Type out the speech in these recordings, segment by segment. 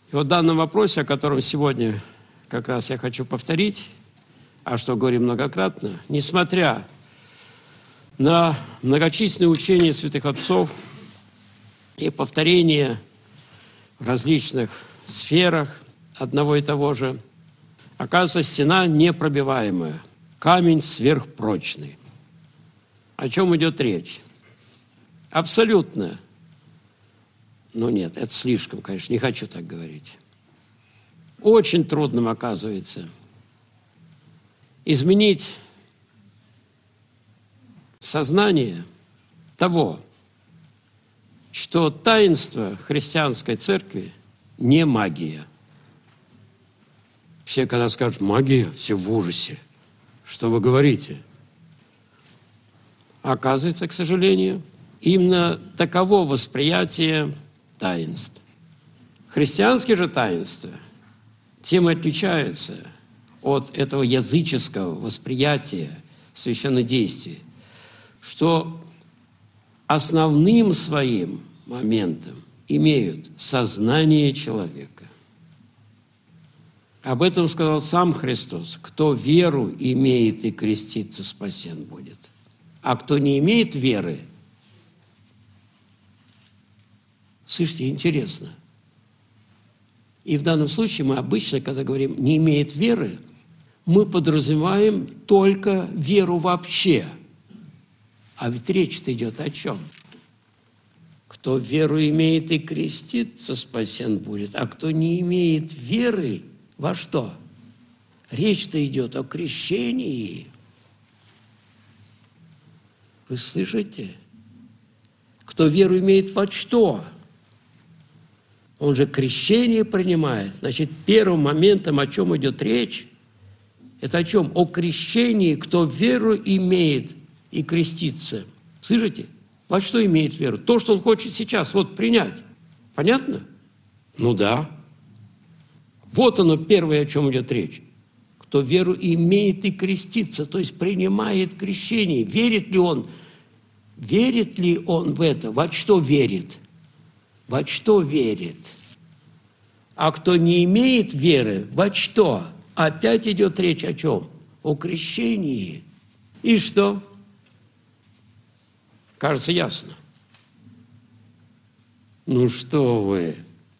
И вот в данном вопросе, о котором сегодня как раз я хочу повторить, а что говорим многократно, несмотря на многочисленные учения святых отцов и повторения в различных сферах одного и того же, оказывается, стена непробиваемая, камень сверхпрочный. О чем идет речь? Абсолютно. Ну нет, это слишком, конечно, не хочу так говорить. Очень трудным оказывается изменить сознание того, что таинство христианской церкви не магия. Все, когда скажут «магия», все в ужасе. Что вы говорите? Оказывается, к сожалению, именно таково восприятие таинств. Христианские же таинства тем и отличаются от этого языческого восприятия священнодействия, что основным своим моментом имеют сознание человека. Об этом сказал сам Христос: кто веру имеет и крестится, спасен будет. А кто не имеет веры, слышите, интересно. И в данном случае мы обычно, когда говорим «не имеет веры», мы подразумеваем только веру вообще. А ведь речь-то идет о чем? Кто веру имеет и крестится, спасен будет. А кто не имеет веры, во что? Речь-то идет о крещении. Вы слышите? Кто веру имеет во что? Он же крещение принимает. Значит, первым моментом, о чем идет речь, это о чем? О крещении, кто веру имеет и крестится. Слышите? Во что имеет веру? То, что он хочет сейчас вот принять. Понятно? Ну да. Вот оно первое, о чем идет речь. Кто веру имеет и крестится, то есть принимает крещение. Верит ли он? Верит ли он в это? Во что верит? Во что верит? А кто не имеет веры, во что? Опять идет речь о чем? О крещении. И что? Кажется, ясно. Ну что вы?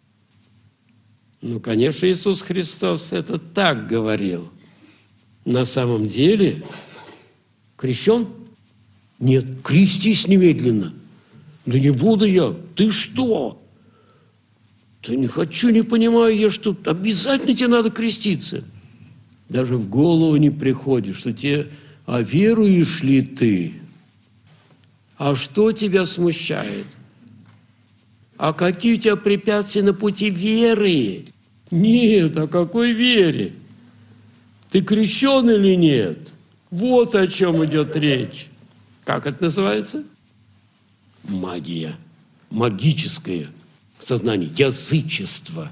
Ну, конечно, Иисус Христос это так говорил. На самом деле, крещен? Нет, крестись немедленно. Да не буду я. Ты что? Да не хочу, не понимаю я, что обязательно тебе надо креститься. Даже в голову не приходит, что тебе, а веруешь ли ты? А что тебя смущает? А какие у тебя препятствия на пути веры? Нет, о какой вере? Ты крещен или нет? Вот о чем идет речь. Как это называется? Магия. Магическое сознание, язычество.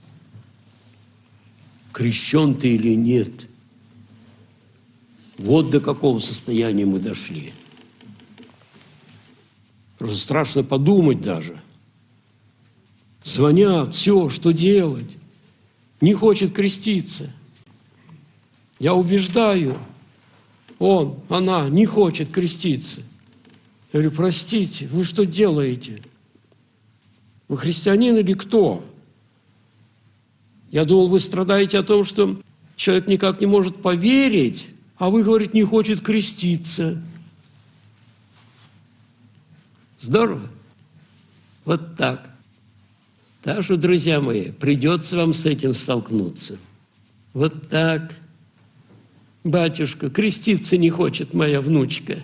Крещен ты или нет? Вот до какого состояния мы дошли. Просто страшно подумать даже. Звонят, все, что делать? Не хочет креститься. Я убеждаю, она не хочет креститься. Я говорю, простите, вы что делаете? Вы христианин или кто? Я думал, вы страдаете о том, что человек никак не может поверить, а вы, говорите, не хочет креститься. Здорово. Вот так. Так что, друзья мои, придется вам с этим столкнуться. Вот так. Батюшка, креститься не хочет моя внучка.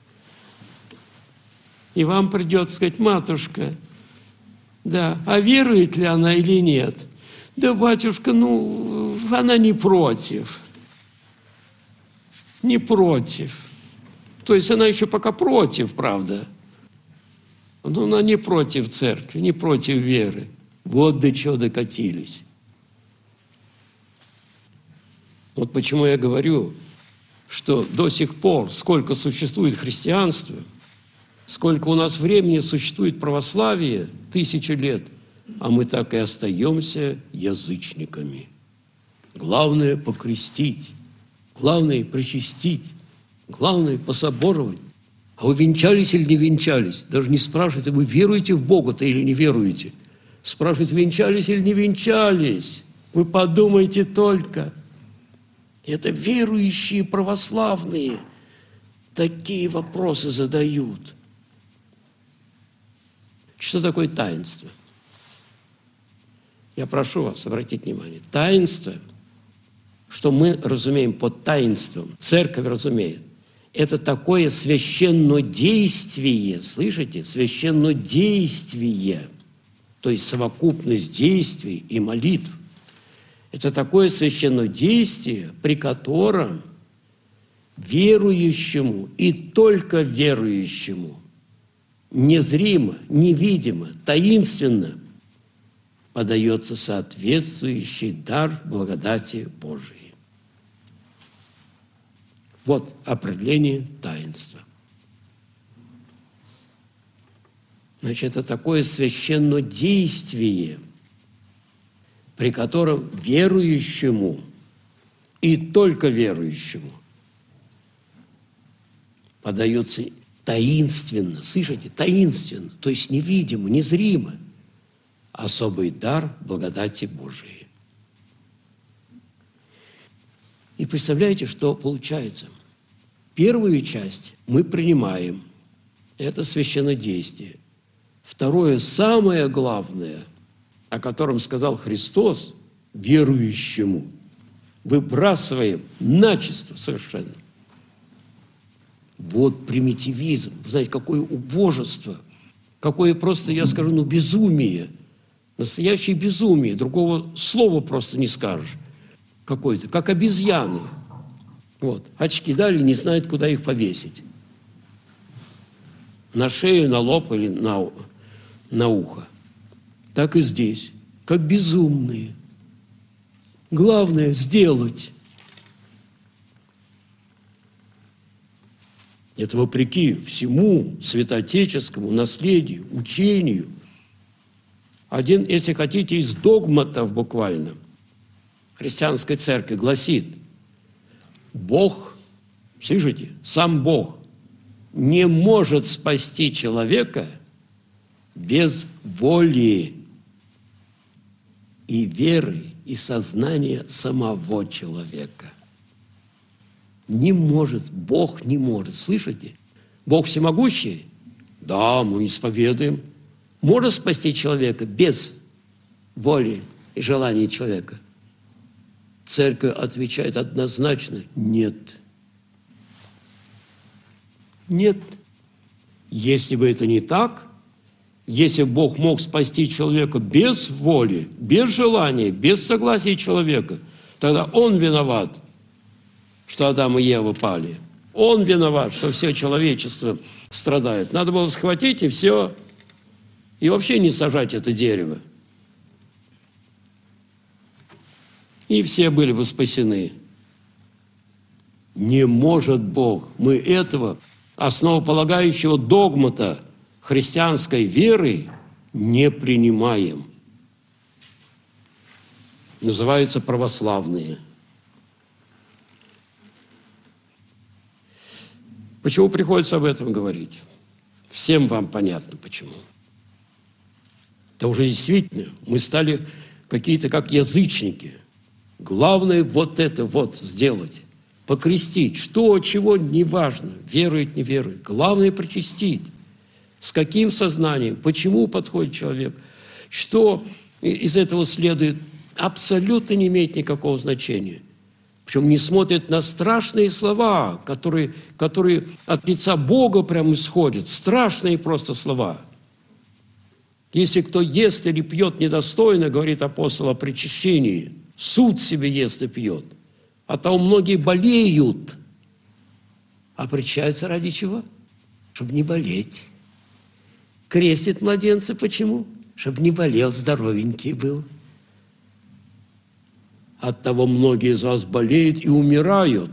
И вам придется сказать, матушка, да, а верует ли она или нет? Да, батюшка, она не против. Не против. То есть она еще пока против, правда. Но она не против церкви, не против веры. Вот до чего докатились. Вот почему я говорю, что до сих пор, сколько существует христианство, сколько у нас времени существует православие, 1000 лет, а мы так и остаемся язычниками. Главное – покрестить, главное – причастить, главное – пособоровать. А вы венчались или не венчались? Даже не спрашивают, вы веруете в Бога-то или не веруете? Спрашивают, венчались или не венчались? Вы подумайте только. Это верующие православные такие вопросы задают. Что такое таинство? Я прошу вас обратить внимание. Таинство, что мы разумеем под таинством, церковь разумеет, это такое священнодействие, слышите? Священнодействие, то есть совокупность действий и молитв. Это такое священнодействие, при котором верующему и только верующему незримо, невидимо, таинственно подается соответствующий дар благодати Божией. Вот определение таинства. Значит, это такое священнодействие, при котором верующему и только верующему подается таинственно, слышите, таинственно, то есть невидимо, незримо, особый дар благодати Божией. И представляете, что получается? Первую часть мы принимаем, это священнодействие. Второе, самое главное, о котором сказал Христос, верующему, выбрасываем начисто совершенно. Вот примитивизм. Вы знаете, какое убожество, какое просто, я скажу, безумие. Настоящее безумие. Другого слова просто не скажешь. Какое-то, как обезьяны. Вот. Очки дали, не знают, куда их повесить. На шею, на лоб или на ухо. Так и здесь. Как безумные. Главное – сделать. Это вопреки всему святоотеческому наследию, учению. Один, если хотите, из догматов буквально христианской церкви гласит: Бог, слышите, сам Бог не может спасти человека без воли и веры, и сознания самого человека. Не может, Бог не может, слышите? Бог всемогущий? Да, мы исповедуем. Может спасти человека без воли и желания человека? Церковь отвечает однозначно: нет. Нет. Если бы это не так, если бы Бог мог спасти человека без воли, без желания, без согласия человека, тогда Он виноват, что Адам и Ева пали. Он виноват, что все человечество страдает. Надо было схватить и все, и вообще не сажать это дерево. И все были бы спасены. Не может Бог. Мы этого основополагающего догмата христианской веры не принимаем. Называются православные. Почему приходится об этом говорить? Всем вам понятно, почему. Это уже действительно, мы стали какие-то как язычники. Главное вот это вот сделать. Покрестить. Что, чего, не важно. Верует, не верует. Главное причастить. С каким сознанием? Почему подходит человек? Что из этого следует? Абсолютно не имеет никакого значения. Причем не смотрят на страшные слова, которые от лица Бога прямо исходят. Страшные просто слова. Если кто ест или пьет недостойно, говорит апостол о причащении, суд себе ест и пьет. А того многие болеют. А причащаются ради чего? Чтобы не болеть. Крестит младенца почему? Чтобы не болел, здоровенький был. Оттого многие из вас болеют и умирают.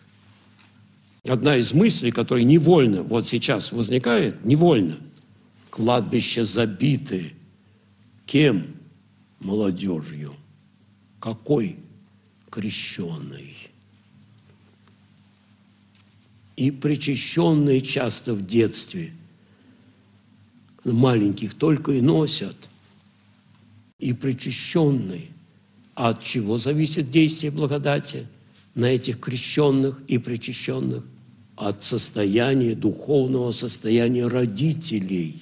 Одна из мыслей, которая невольно вот сейчас возникает, невольно, Кладбища забиты. Кем? Молодежью. Какой? Крещенной. И причащенные часто в детстве маленьких только и носят. И причащенные. А от чего зависит действие благодати на этих крещенных и причащенных? От состояния, духовного состояния родителей.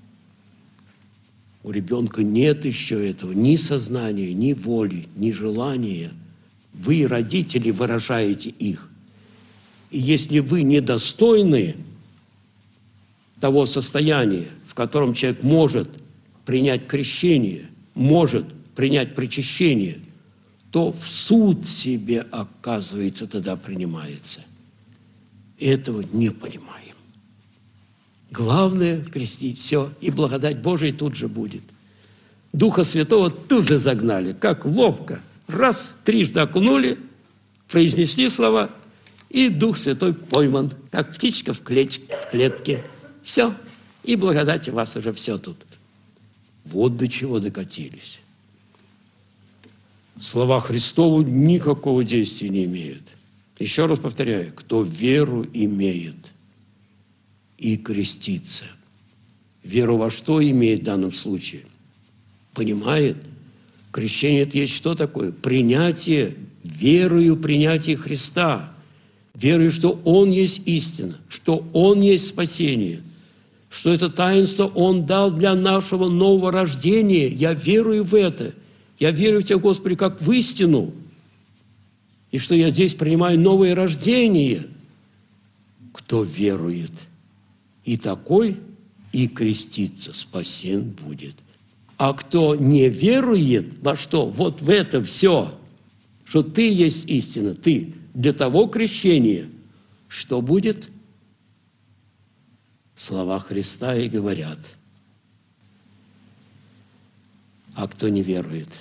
У ребенка нет еще этого ни сознания, ни воли, ни желания. Вы, родители, выражаете их. И если вы недостойны того состояния, в котором человек может принять крещение, может принять причащение, то в суд себе, оказывается, тогда принимается. Этого не понимаем. Главное – крестить, все, и благодать Божия тут же будет. Духа Святого тут же загнали, как ловко. Раз, трижды окунули, произнесли слова, и Дух Святой пойман, как птичка в клетке. Все, и благодать у вас уже все тут. Вот до чего докатились. Слова Христову никакого действия не имеют. Еще раз повторяю, кто веру имеет и крестится. Веру во что имеет в данном случае? Понимает? Крещение – это есть что такое? Принятие, верою принятие Христа. Верою, что Он есть истина, что Он есть спасение, что это таинство Он дал для нашего нового рождения. Я верую в это. Я верю в Тебя, Господи, как в истину. И что я здесь принимаю новое рождение. Кто верует, и такой, и креститься, спасен будет. А кто не верует во что? Вот в это все, что Ты есть истина, Ты для того крещения, что будет? Слова Христа и говорят. А кто не верует?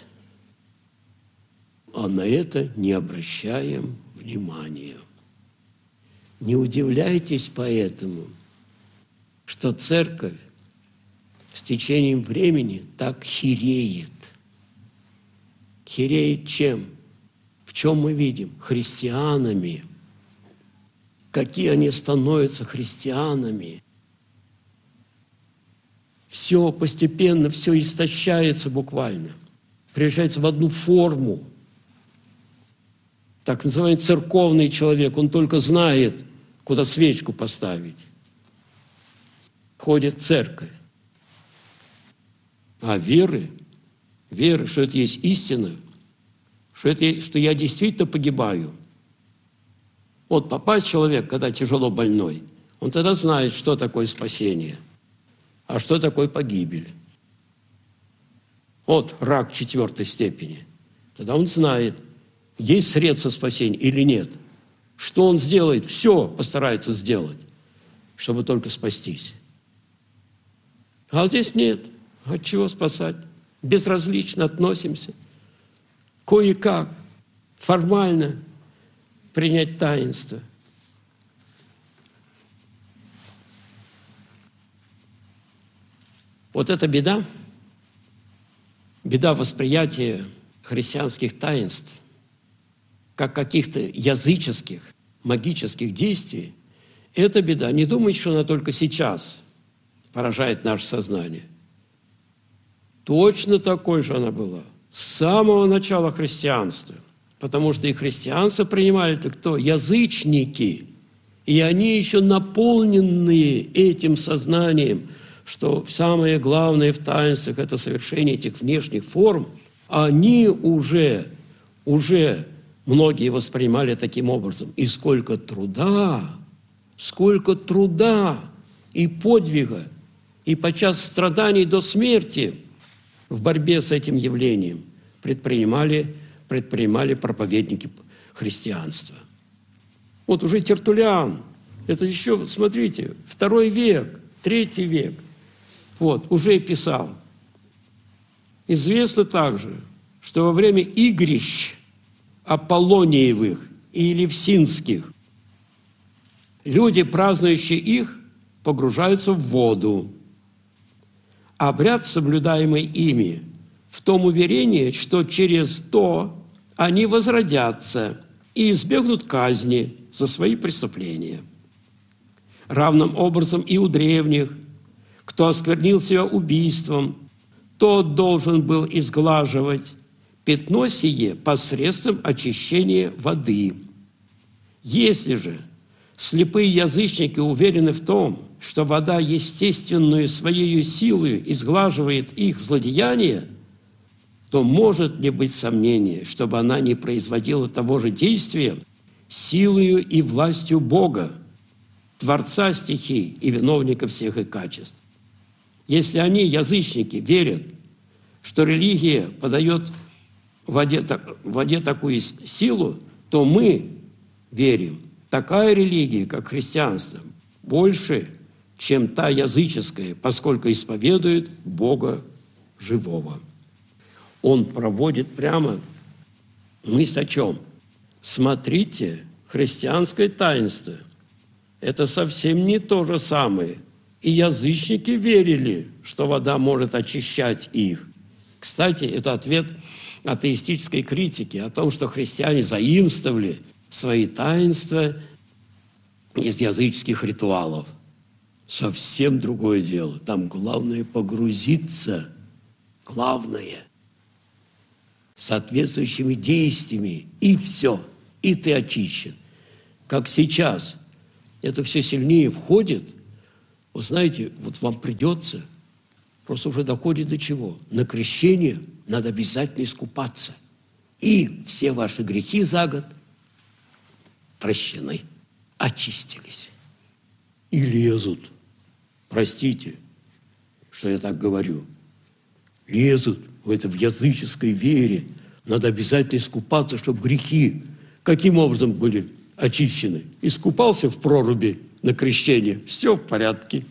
А на это не обращаем внимания. Не удивляйтесь поэтому, что церковь с течением времени так хиреет. Хиреет чем? В чем мы видим? Христианами. Какие они становятся христианами. Все постепенно, все истощается буквально. Превращается в одну форму. Так называемый церковный человек, он только знает, куда свечку поставить. Ходит в церковь. А веры, что это есть истина, что я действительно погибаю. Вот попасть человек, когда тяжело больной, он тогда знает, что такое спасение, а что такое погибель. Вот рак 4 степени. Тогда он знает, есть средства спасения или нет. Что он сделает? Все постарается сделать, чтобы только спастись. А здесь нет. От чего спасать? Безразлично относимся. Кое-как, формально принять таинство. Вот это беда. Беда восприятия христианских таинств как каких-то языческих, магических действий. Это беда. Не думайте, что она только сейчас поражает наше сознание. Точно такой же она была с самого начала христианства. Потому что и христианство принимали-то кто? Язычники. И они еще наполненные этим сознанием, что самое главное в таинствах – это совершение этих внешних форм, они уже многие воспринимали таким образом. И сколько труда и подвига, и подчас страданий до смерти в борьбе с этим явлением предпринимали проповедники христианства. Вот уже Тертуллиан, это еще, смотрите, 2 век, 3 век, вот, уже писал. Известно также, что во время игрищ Аполлониевых и Елевсинских люди, празднующие их, погружаются в воду. обряд, соблюдаемый ими, в том уверении, что через то они возродятся и избегнут казни за свои преступления. Равным образом и у древних, кто осквернил себя убийством, тот должен был изглаживать пятно сие посредством очищения воды. Если же слепые язычники уверены в том, что вода естественную своей силой изглаживает их злодеяния, то может ли быть сомнение, чтобы она не производила того же действия силою и властью Бога, Творца стихий и виновника всех их качеств? Если они, язычники, верят, что религия подает в воде такую силу, то мы верим, такая религия, как христианство, больше, чем та языческая, поскольку исповедует Бога живого. Он проводит прямо мысль о чем? Смотрите, христианское таинство – это совсем не то же самое. И язычники верили, что вода может очищать их. Кстати, это ответ атеистической критики о том, что христиане заимствовали свои таинства из языческих ритуалов. Совсем другое дело. Там главное погрузиться, главное, соответствующими действиями, и все, и ты очищен. Как сейчас это все сильнее входит, вы знаете, вот вам придется, просто уже доходит до чего? На крещение надо обязательно искупаться. И все ваши грехи за год прощены, очистились. И лезут, простите, что я так говорю, лезут в языческой вере. Надо обязательно искупаться, чтобы грехи каким образом были очищены. Искупался в проруби на крещение, все в порядке.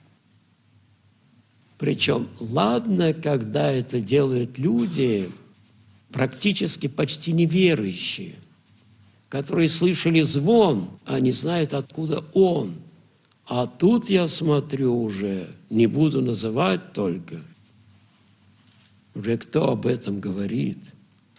Причем, ладно, когда это делают люди, практически почти неверующие, которые слышали звон, а не знают, откуда он. А тут я смотрю уже, не буду называть только, уже кто об этом говорит,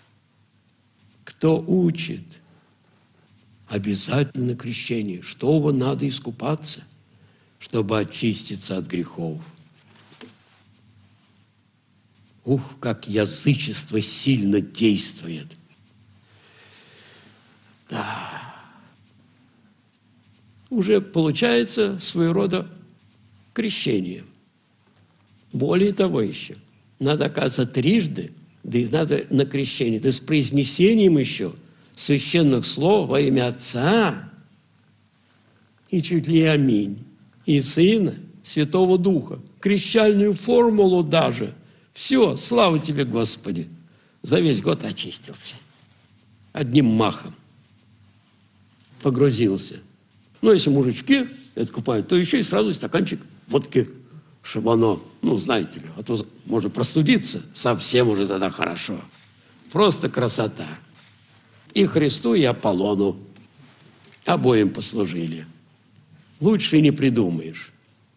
кто учит. Обязательно на крещение. Что надо искупаться, чтобы очиститься от грехов. Ух, как язычество сильно действует. Да. Уже получается своего рода крещение. Более того еще, надо, оказывается, трижды, да и надо на крещение, да с произнесением еще священных слов во имя Отца и чуть ли аминь, и Сына, Святого Духа, крещальную формулу даже. Все, слава тебе, Господи, за весь год очистился. Одним махом погрузился. Но если мужички это купают, то еще и сразу стаканчик водки, чтобы оно, знаете ли, а то можно простудиться, совсем уже тогда хорошо. Просто красота. И Христу, и Аполлону обоим послужили. Лучше и не придумаешь.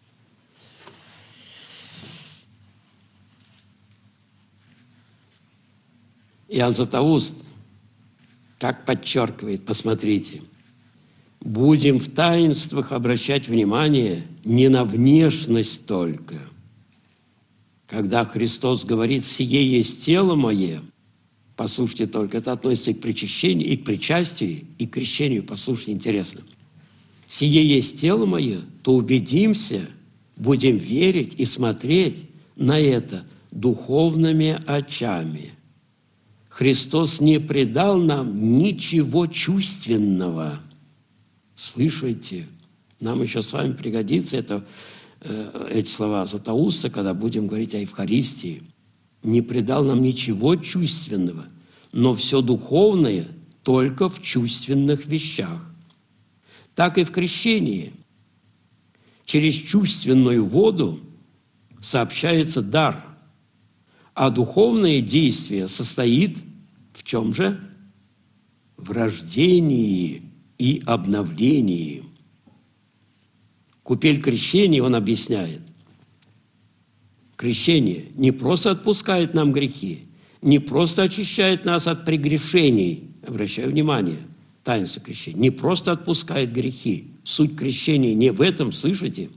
Иоанн Златоуст, как подчеркивает, посмотрите, будем в таинствах обращать внимание не на внешность только. Когда Христос говорит «сие есть тело мое», послушайте только, это относится и к причащению, и к причастию, и к крещению, послушайте, интересно. «Сие есть тело мое», то убедимся, будем верить и смотреть на это духовными очами. Христос не предал нам ничего чувственного. Слышите? Нам еще с вами пригодится эти слова Златоуста, когда будем говорить о Евхаристии. Не предал нам ничего чувственного, но все духовное только в чувственных вещах. Так и в крещении. Через чувственную воду сообщается дар, а духовное действие состоит в чем же? В рождении и обновлении. Купель крещения, он объясняет, Крещение не просто отпускает нам грехи, не просто очищает нас от прегрешений, обращаю внимание, таинство крещения, не просто отпускает грехи. Суть крещения не в этом, слышите?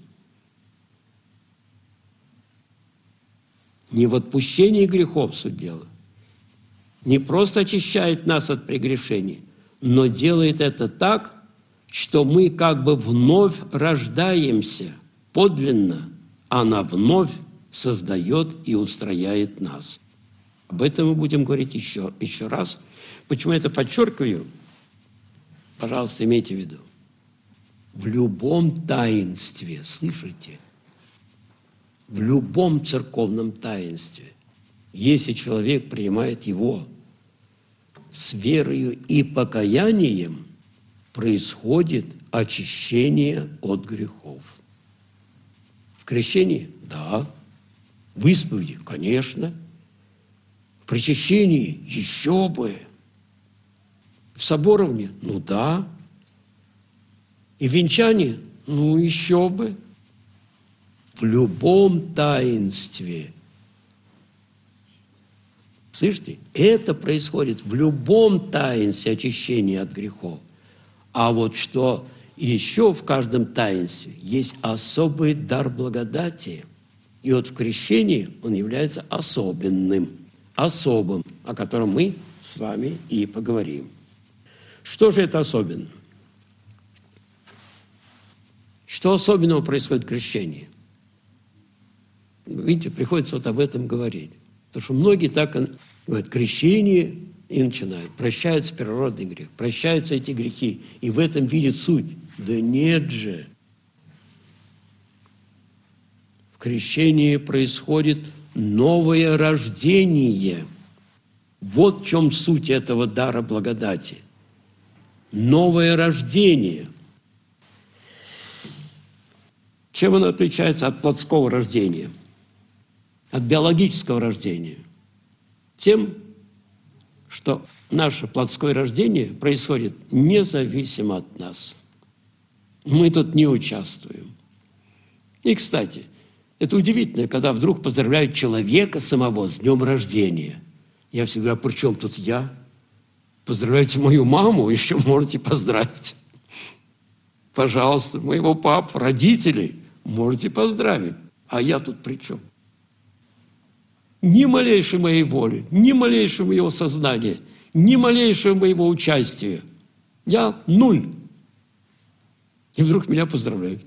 Не в отпущении грехов суть дела. Не просто очищает нас от прегрешений, но делает это так, что мы как бы вновь рождаемся подлинно, она вновь создает и устрояет нас. Об этом мы будем говорить еще раз. Почему я это подчеркиваю? Пожалуйста, имейте в виду. В любом таинстве, слышите? В любом церковном таинстве, если человек принимает его с верою и покаянием, происходит очищение от грехов. В крещении? Да. В исповеди? Конечно. В причащении? Еще бы. В соборовне? Ну да. И в венчании? Ну еще бы. В любом таинстве. Слышите? Это происходит в любом таинстве очищения от грехов. А вот что еще в каждом таинстве есть особый дар благодати. И вот в крещении он является особенным, особым, о котором мы с вами и поговорим. Что же это особенно? Что особенного происходит в крещении? Видите, приходится вот об этом говорить. Потому что многие так говорят, крещение, и начинают. Прощается первородный грех, прощаются эти грехи, и в этом видит суть. Да нет же. В крещении происходит новое рождение. Вот в чем суть этого дара благодати. Новое рождение. Чем оно отличается от плотского рождения? От биологического рождения? Тем, что наше плотское рождение происходит независимо от нас. Мы тут не участвуем. И, кстати, это удивительно, когда вдруг поздравляют человека самого с днем рождения. Я всегда говорю, при чем тут я? Поздравляйте мою маму, еще можете поздравить. Пожалуйста, моего папу, родителей можете поздравить. А я тут при чем? Ни малейшей моей воли, ни малейшего моего сознания, ни малейшего моего участия. Я нуль. И вдруг меня поздравляют.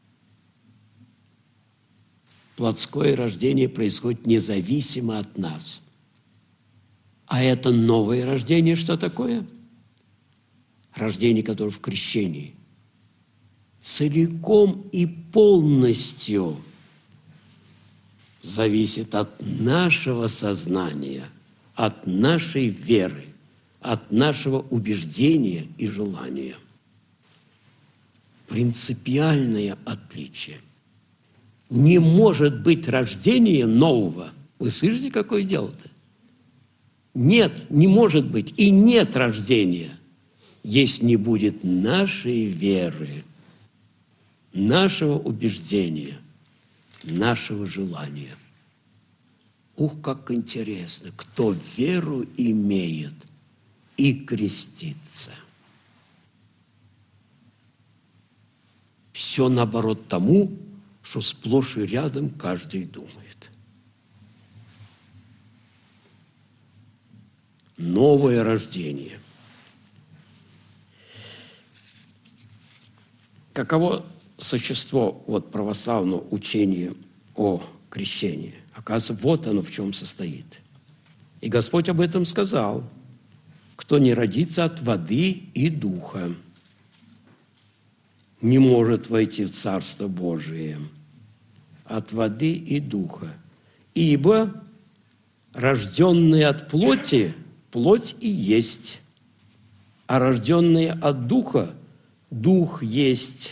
Плотское рождение происходит независимо от нас. А это новое рождение что такое? Рождение, которое в крещении. Целиком и полностью зависит от нашего сознания, от нашей веры, от нашего убеждения и желания. Принципиальное отличие. Не может быть рождения нового. Вы слышите, какое дело-то? Нет, не может быть. И нет рождения, если не будет нашей веры, нашего убеждения, нашего желания. Ух, как интересно, кто веру имеет и крестится. Все наоборот тому, что сплошь и рядом каждый думает. Новое рождение. Каково существо православного учения о крещении? Оказывается, вот оно в чем состоит. И Господь об этом сказал. Кто не родится от воды и духа, не может войти в Царство Божие. От воды и духа. Ибо рожденные от плоти, плоть и есть, а рожденные от духа, дух есть.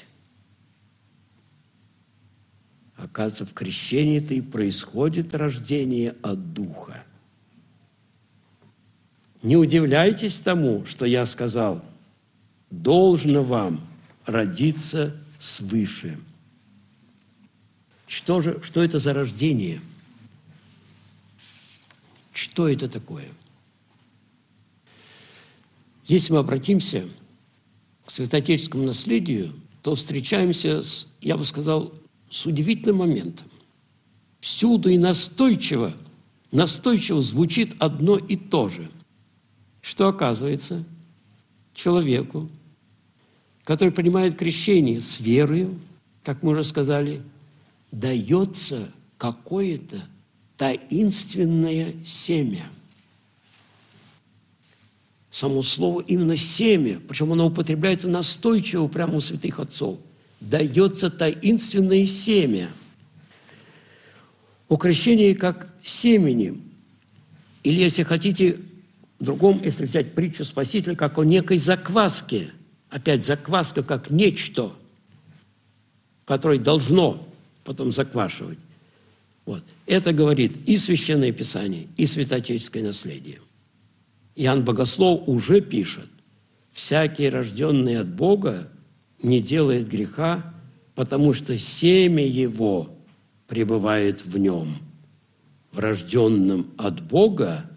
Оказывается, в крещении-то и происходит рождение от духа. Не удивляйтесь тому, что я сказал, должно вам родиться свыше. Что это за рождение? Что это такое? Если мы обратимся к святоотеческому наследию, то встречаемся с, я бы сказал, с удивительным моментом. Всюду и настойчиво звучит одно и то же, что оказывается человеку, который принимает крещение с верою, как мы уже сказали, дается какое-то таинственное семя. Само слово именно семя, причем оно употребляется настойчиво прямо у святых отцов. Дается таинственное семя. О крещении как семени, или, если хотите, в другом, если взять притчу Спасителя, как о некой закваске. Опять закваска как нечто, которое должно потом заквашивать. Вот. Это говорит и Священное Писание, и Святоотеческое наследие. Иоанн Богослов уже пишет: «Всякий, рожденный от Бога, не делает греха, потому что семя его пребывает в нем. В рожденном от Бога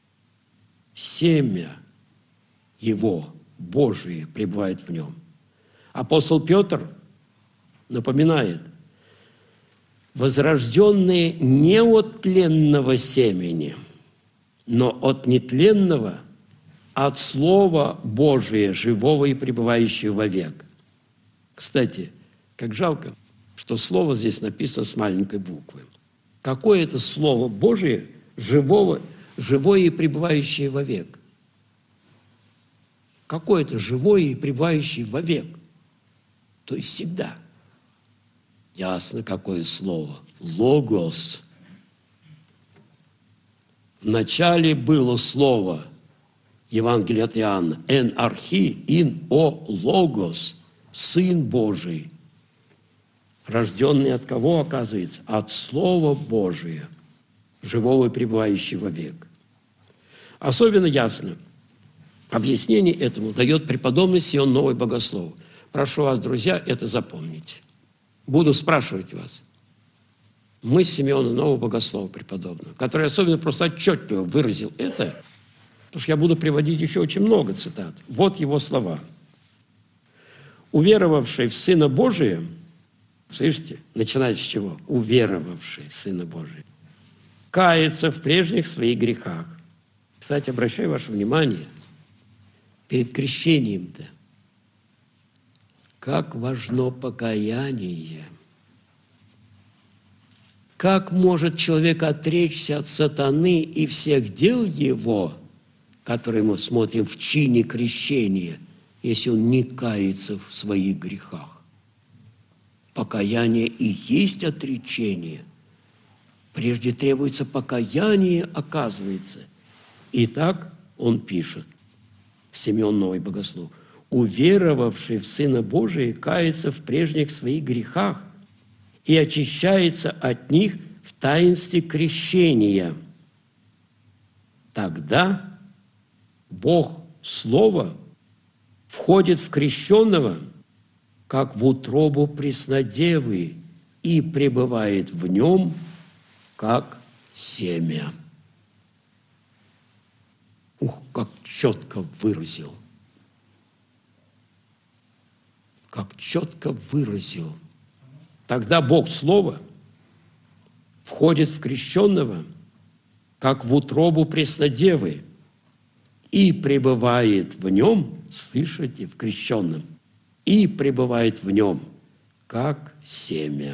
семя его, Божие, пребывает в нем». Апостол Петр напоминает: возрожденные не от тленного семени, но от нетленного, от Слова Божия, живого и пребывающего вовек. Кстати, как жалко, что слово здесь написано с маленькой буквы. Какое это Слово Божие, живое и пребывающее вовек? Какое это живое и пребывающее вовек? То есть всегда. Ясно, какое слово. Логос. Вначале было слово, Евангелие от Иоанна, «эн архи ин о логос», Сын Божий. Рожденный от кого, оказывается? От Слова Божия, живого и пребывающего век. Особенно ясно объяснение этому дает преподобный Сион Новый Богослов. Прошу вас, друзья, это запомнить. Буду спрашивать вас. Мы с Симеона Нового Богослова преподобного, который особенно просто отчетливо выразил это, потому что я буду приводить еще очень много цитат. Вот его слова. «Уверовавший в Сына Божия», слышите, начинает с чего? «Уверовавший в Сына Божия, кается в прежних своих грехах». Кстати, обращаю ваше внимание, перед крещением-то, как важно покаяние. Как может человек отречься от сатаны и всех дел его, которые мы смотрим в чине крещения, если он не кается в своих грехах? Покаяние и есть отречение. Прежде требуется покаяние, оказывается. Итак, он пишет, Симеон Новый Богослов: «Уверовавший в Сына Божия кается в прежних своих грехах и очищается от них в таинстве крещения. Тогда Бог Слово входит в крещенного, как в утробу преснодевы, и пребывает в нем, как семя». Ух, как четко выразил. Как четко выразил. Тогда Бог Слово входит в крещенного, как в утробу преснодевы, и пребывает в нем, слышите, в крещенном, и пребывает в нем, как семя.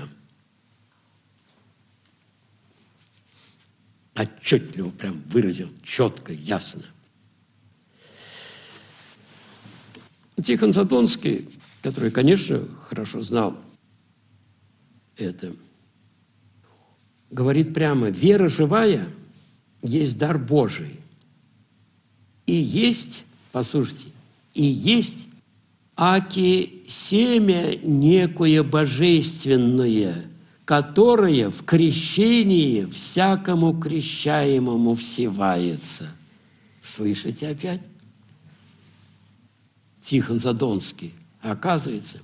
Отчетливо прям выразил, четко, ясно. Тихон Задонский, который, конечно, хорошо знал это, говорит прямо: вера живая есть дар Божий. И есть, послушайте, и есть аки семя некое божественное, которое в крещении всякому крещаемому всевается. Слышите опять? Тихон Задонский. Оказывается,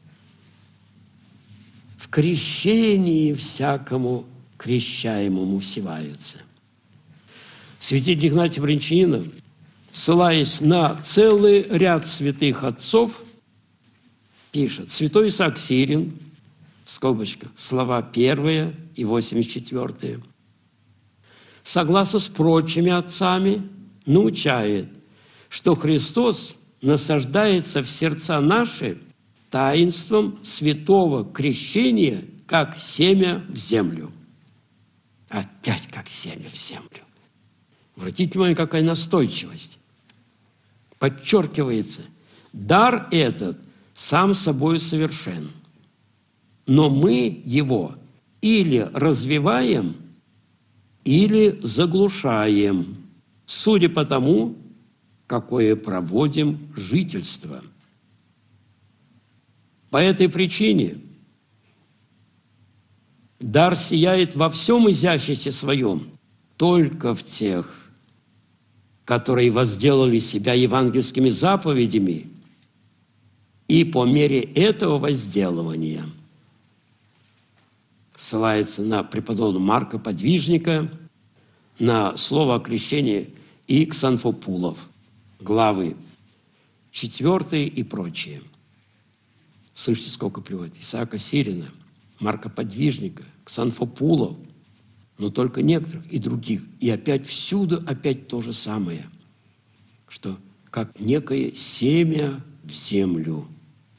в крещении всякому крещаемому всеваются. Святитель Игнатий Брянчанинов, ссылаясь на целый ряд святых отцов, пишет: святой Исаак Сирин, в скобочках, слова 1 и 84, согласно с прочими отцами, научает, что Христос насаждается в сердца наши таинством святого крещения, как семя в землю. Опять как семя в землю. Обратите внимание, какая настойчивость. Подчеркивается, дар этот сам собой совершен, но мы его или развиваем, или заглушаем, судя по тому, какое проводим жительство. По этой причине дар сияет во всем изяществе своем только в тех, которые возделали себя евангельскими заповедями, и по мере этого возделывания ссылается на преподобного Марка Подвижника, на слово о крещении и Ксанфопулов, главы 4 и прочие. Слышите, сколько приводит? Исаака Сирина, Марка Подвижника, Ксанфопулов, но только некоторых и других. И опять всюду опять то же самое, что как некое семя в землю.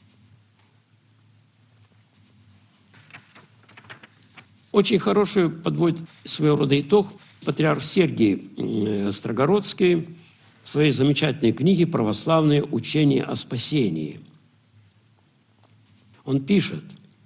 Очень хороший подводит своего рода итог патриарх Сергий Строгородский в своей замечательной книге «Православное учение о спасении». Он пишет: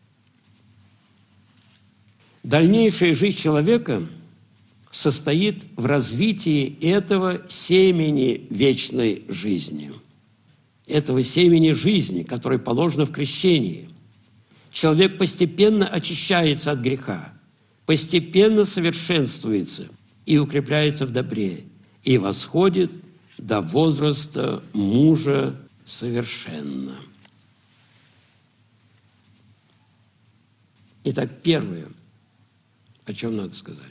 дальнейшая жизнь человека состоит в развитии этого семени вечной жизни, этого семени жизни, которое положено в крещении. Человек постепенно очищается от греха, постепенно совершенствуется и укрепляется в добре, и восходит до возраста мужа совершенно. Итак, первое, о чем надо сказать,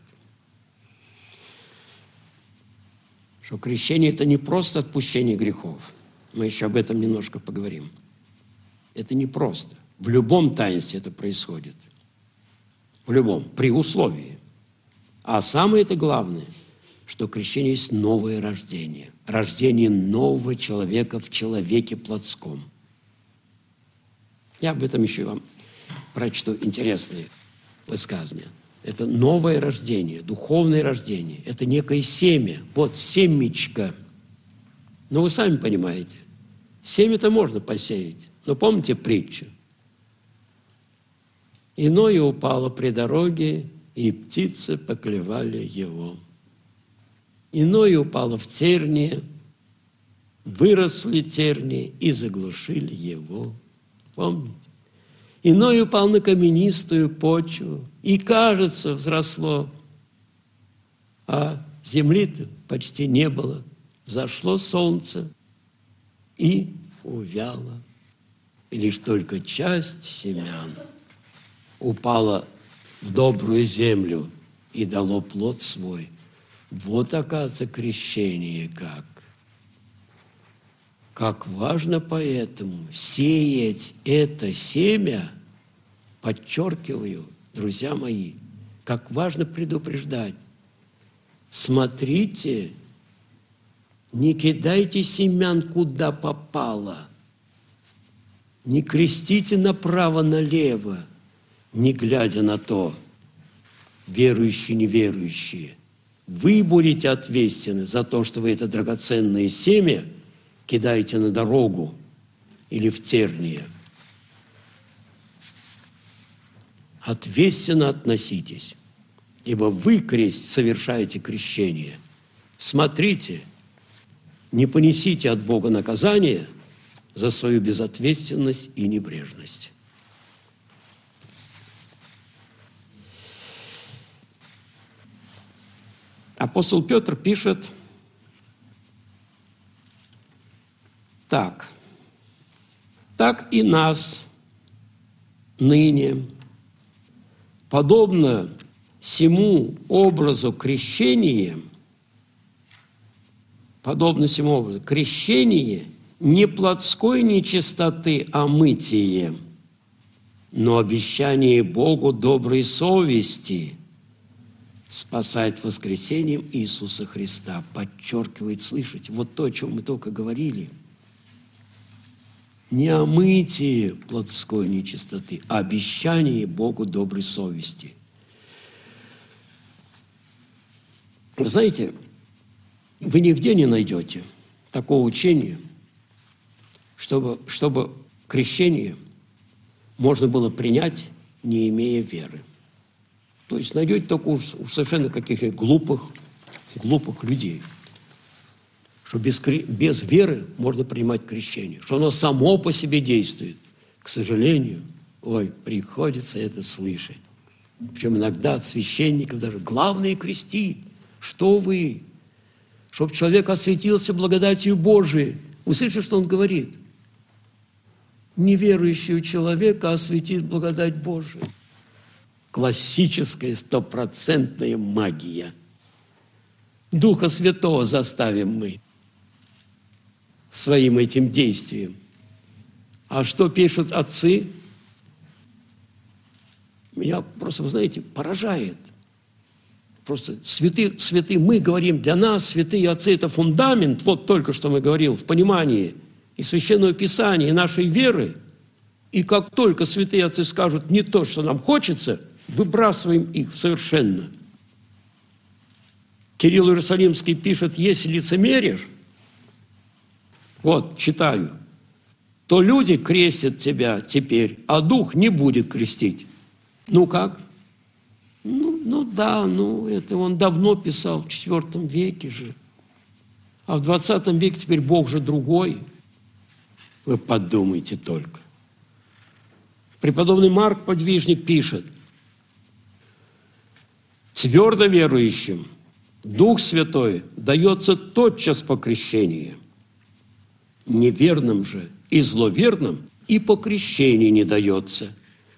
что крещение – это не просто отпущение грехов. Мы еще об этом немножко поговорим. Это не просто. В любом таинстве это происходит. В любом, при условии. А самое это главное, что крещение есть новое рождение. Рождение нового человека в человеке плотском. Я об этом еще вам прочту интересные высказывания. Это новое рождение, духовное рождение. Это некое семя. Вот семечко. Но вы сами понимаете, семя-то можно посеять. Но помните притчу? Иное упало при дороге, и птицы поклевали его. Иное упало в тернии, выросли тернии и заглушили его. Помните? Иное упал на каменистую почву, и, кажется, взросло, а земли-то почти не было. Взошло солнце и увяло. И лишь только часть семян упала в добрую землю и дало плод свой. Вот, оказывается, крещение как. Как важно поэтому сеять это семя, подчеркиваю, друзья мои, как важно предупреждать. Смотрите, не кидайте семян куда попало, не крестите направо-налево, не глядя на то, верующие, неверующие. Вы будете ответственны за то, что вы это драгоценное семя кидаете на дорогу или в тернии. Ответственно относитесь, ибо вы совершаете крещение. Смотрите, не понесите от Бога наказание за свою безответственность и небрежность. Апостол Петр пишет так. «Так и нас ныне, подобно сему образу крещения, подобно всему образу. Крещение не плотской нечистоты, а мытие, но обещание Богу доброй совести спасает воскресением Иисуса Христа. Подчеркивает, слышите, вот то, о чем мы только говорили. Не о мытии плотской нечистоты, а обещание Богу доброй совести. Вы знаете, вы нигде не найдете такого учения, чтобы крещение можно было принять, не имея веры. То есть найдете только уж совершенно каких-то глупых людей, что без веры можно принимать крещение, что оно само по себе действует. К сожалению, приходится это слышать. Причем иногда от священников даже главное крестить. Что вы? Чтоб человек осветился благодатью Божией. Вы слышите, что он говорит? Неверующего человека осветит благодать Божия. Классическая, стопроцентная магия. Духа Святого заставим мы своим этим действием. А что пишут отцы? Меня просто, вы знаете, поражает. Просто святые, мы говорим, для нас святые отцы – это фундамент, вот только что мы говорил, в понимании и Священного Писания, и нашей веры. И как только святые отцы скажут не то, что нам хочется, выбрасываем их совершенно. Кирилл Иерусалимский пишет, если лицемеришь, вот, читаю, то люди крестят тебя теперь, а Дух не будет крестить. Ну как? Это он давно писал, в IV веке же. А в 20 веке теперь Бог же другой. Вы подумайте только. Преподобный Марк Подвижник пишет, твердо верующим Дух Святой дается тотчас по крещении. Неверным же и зловерным и по крещению не дается.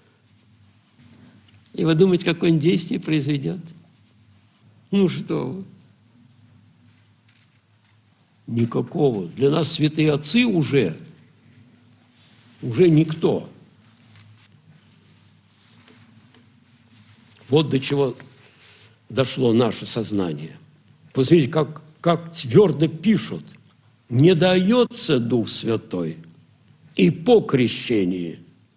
И вы думаете, какое он действие произведет? Ну что вы? Никакого. Для нас святые отцы уже никто. Вот до чего дошло наше сознание. Посмотрите, как твердо пишут. Не дается Дух Святой и по крещении.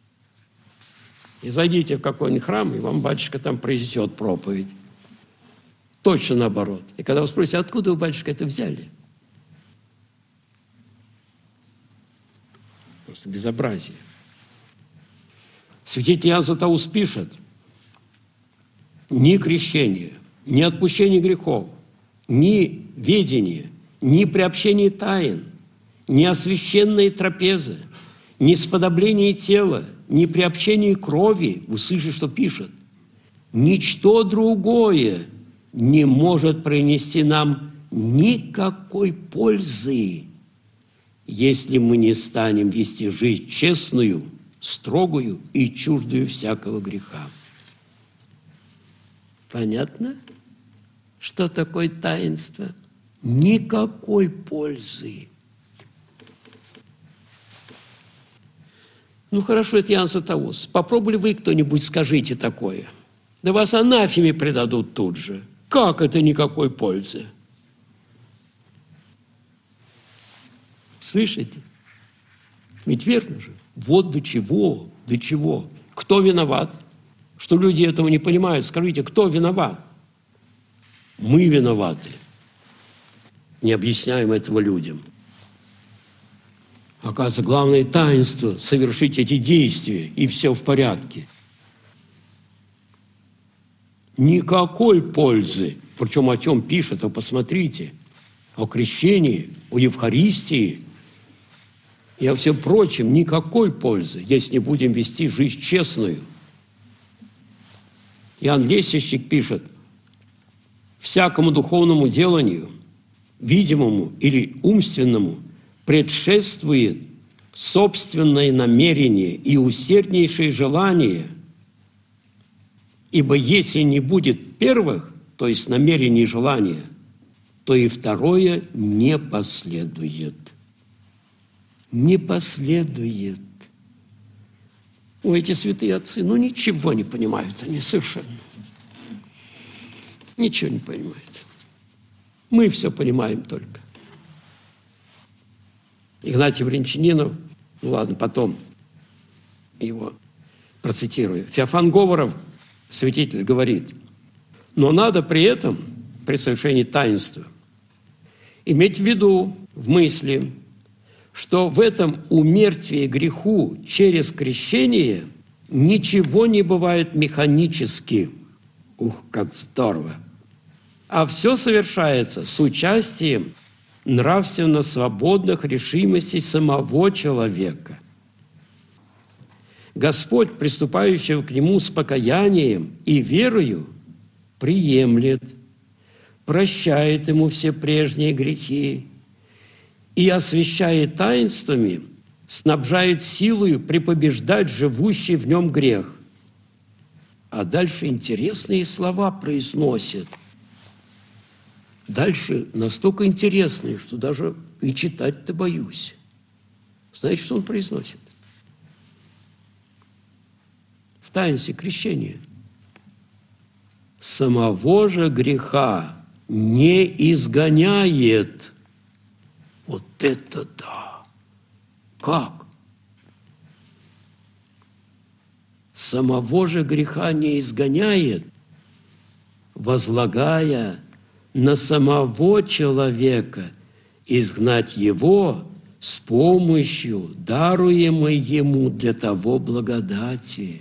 И зайдите в какой-нибудь храм, и вам батюшка там произнесет проповедь. Точно наоборот. И когда вы спросите, откуда вы, батюшка, это взяли? Просто безобразие. Святитель Иоанн Златоуст пишет, ни крещение, ни отпущение грехов, ни ведение, ни приобщение тайн, ни освященные трапезы, ни сподобление тела, ни приобщение крови, вы слышите, что пишет, ничто другое не может принести нам никакой пользы, если мы не станем вести жизнь честную, строгую и чуждую всякого греха. Понятно, что такое таинство? Никакой пользы. Ну хорошо, это Иоанн Златоуст. Попробовали вы кто-нибудь, скажите такое. Да вас анафеме предадут тут же. Как это никакой пользы? Слышите? Ведь верно же. Вот до чего, до чего. Кто виноват? Что люди этого не понимают. Скажите, кто виноват? Мы виноваты. Не объясняем этого людям. Оказывается, главное таинство – совершить эти действия, и все в порядке. Никакой пользы. Причем о чем пишет, вы посмотрите. О крещении, о Евхаристии и о всем прочем. Никакой пользы, если не будем вести жизнь честную. Иоанн Лесищик пишет, всякому духовному деланию, видимому или умственному, предшествует собственное намерение и усерднейшее желание, ибо если не будет первых, то есть намерений и желания, то и второе не последует. Не последует. Эти святые отцы, ничего не понимают они совершенно. Ничего не понимают. Мы все понимаем только. Игнатий Брянчанинов, ладно, потом его процитирую. Феофан Говоров, святитель, говорит: но надо при этом, при совершении таинства, иметь в виду, в мысли, что в этом умертвии греху через крещение ничего не бывает механически. Ух, как здорово! А все совершается с участием нравственно свободных решимостей самого человека. Господь, приступающего к Нему с покаянием и верою, приемлет, прощает ему все прежние грехи и, освящая таинствами, снабжает силою препобеждать живущий в нем грех. А дальше интересные слова произносит. Дальше настолько интересные, что даже и читать-то боюсь. Знаете, что он произносит? В таинстве крещения. Самого же греха не изгоняет. Вот это да! Как? Самого же греха не изгоняет, возлагая на самого человека изгнать его с помощью даруемой ему для того благодати.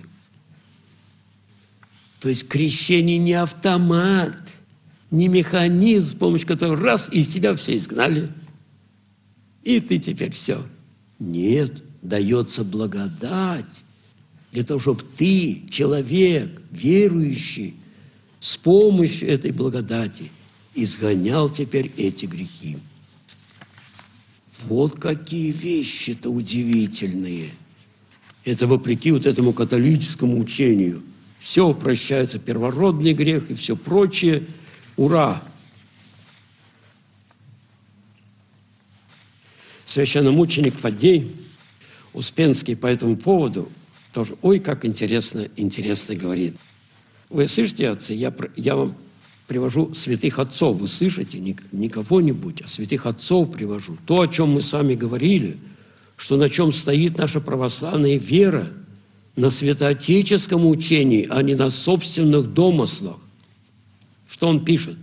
То есть крещение не автомат, не механизм, с помощью которого раз, из тебя все изгнали, и ты теперь все. Нет, дается благодать для того, чтобы ты, человек, верующий, с помощью этой благодати изгонял теперь эти грехи. Вот какие вещи-то удивительные. Это вопреки вот этому католическому учению. Все прощается, первородный грех и все прочее. Ура! Священномученик Фаддей Успенский по этому поводу тоже, ой, как интересно говорит. Вы слышите, отцы, я вам привожу святых отцов. Вы слышите? Не кого-нибудь, а святых отцов привожу. То, о чем мы с вами говорили, что на чем стоит наша православная вера, на святоотеческом учении, а не на собственных домыслах. Что он пишет?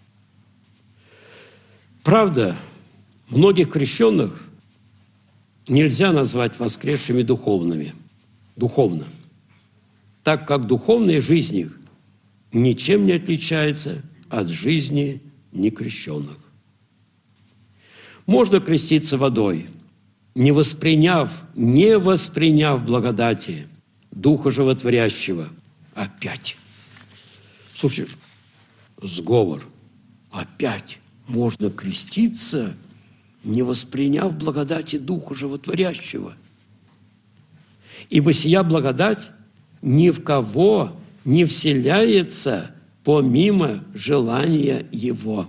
Правда, многих крещенных нельзя назвать воскресшими духовно, так как духовная жизнь их ничем не отличается от жизни некрещенных. Можно креститься водой, не восприняв благодати Духа Животворящего. Опять. Слушай, сговор. Опять можно креститься, не восприняв благодати Духа Животворящего. Ибо сия благодать ни в кого не вселяется помимо желания Его.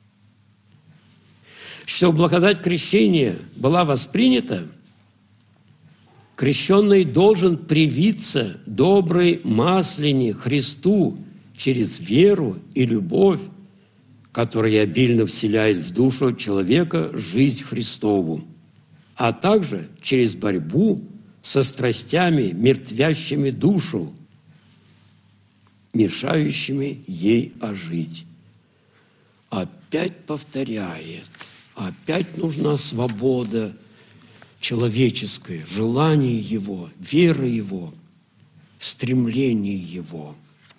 Чтобы благодать крещения была воспринята, крещенный должен привиться доброй масляне Христу через веру и любовь, которая обильно вселяет в душу человека жизнь Христову, а также через борьбу со страстями, мертвящими душу, мешающими ей ожить. Опять повторяет, опять нужна свобода человеческое, желание его, вера его, стремление его.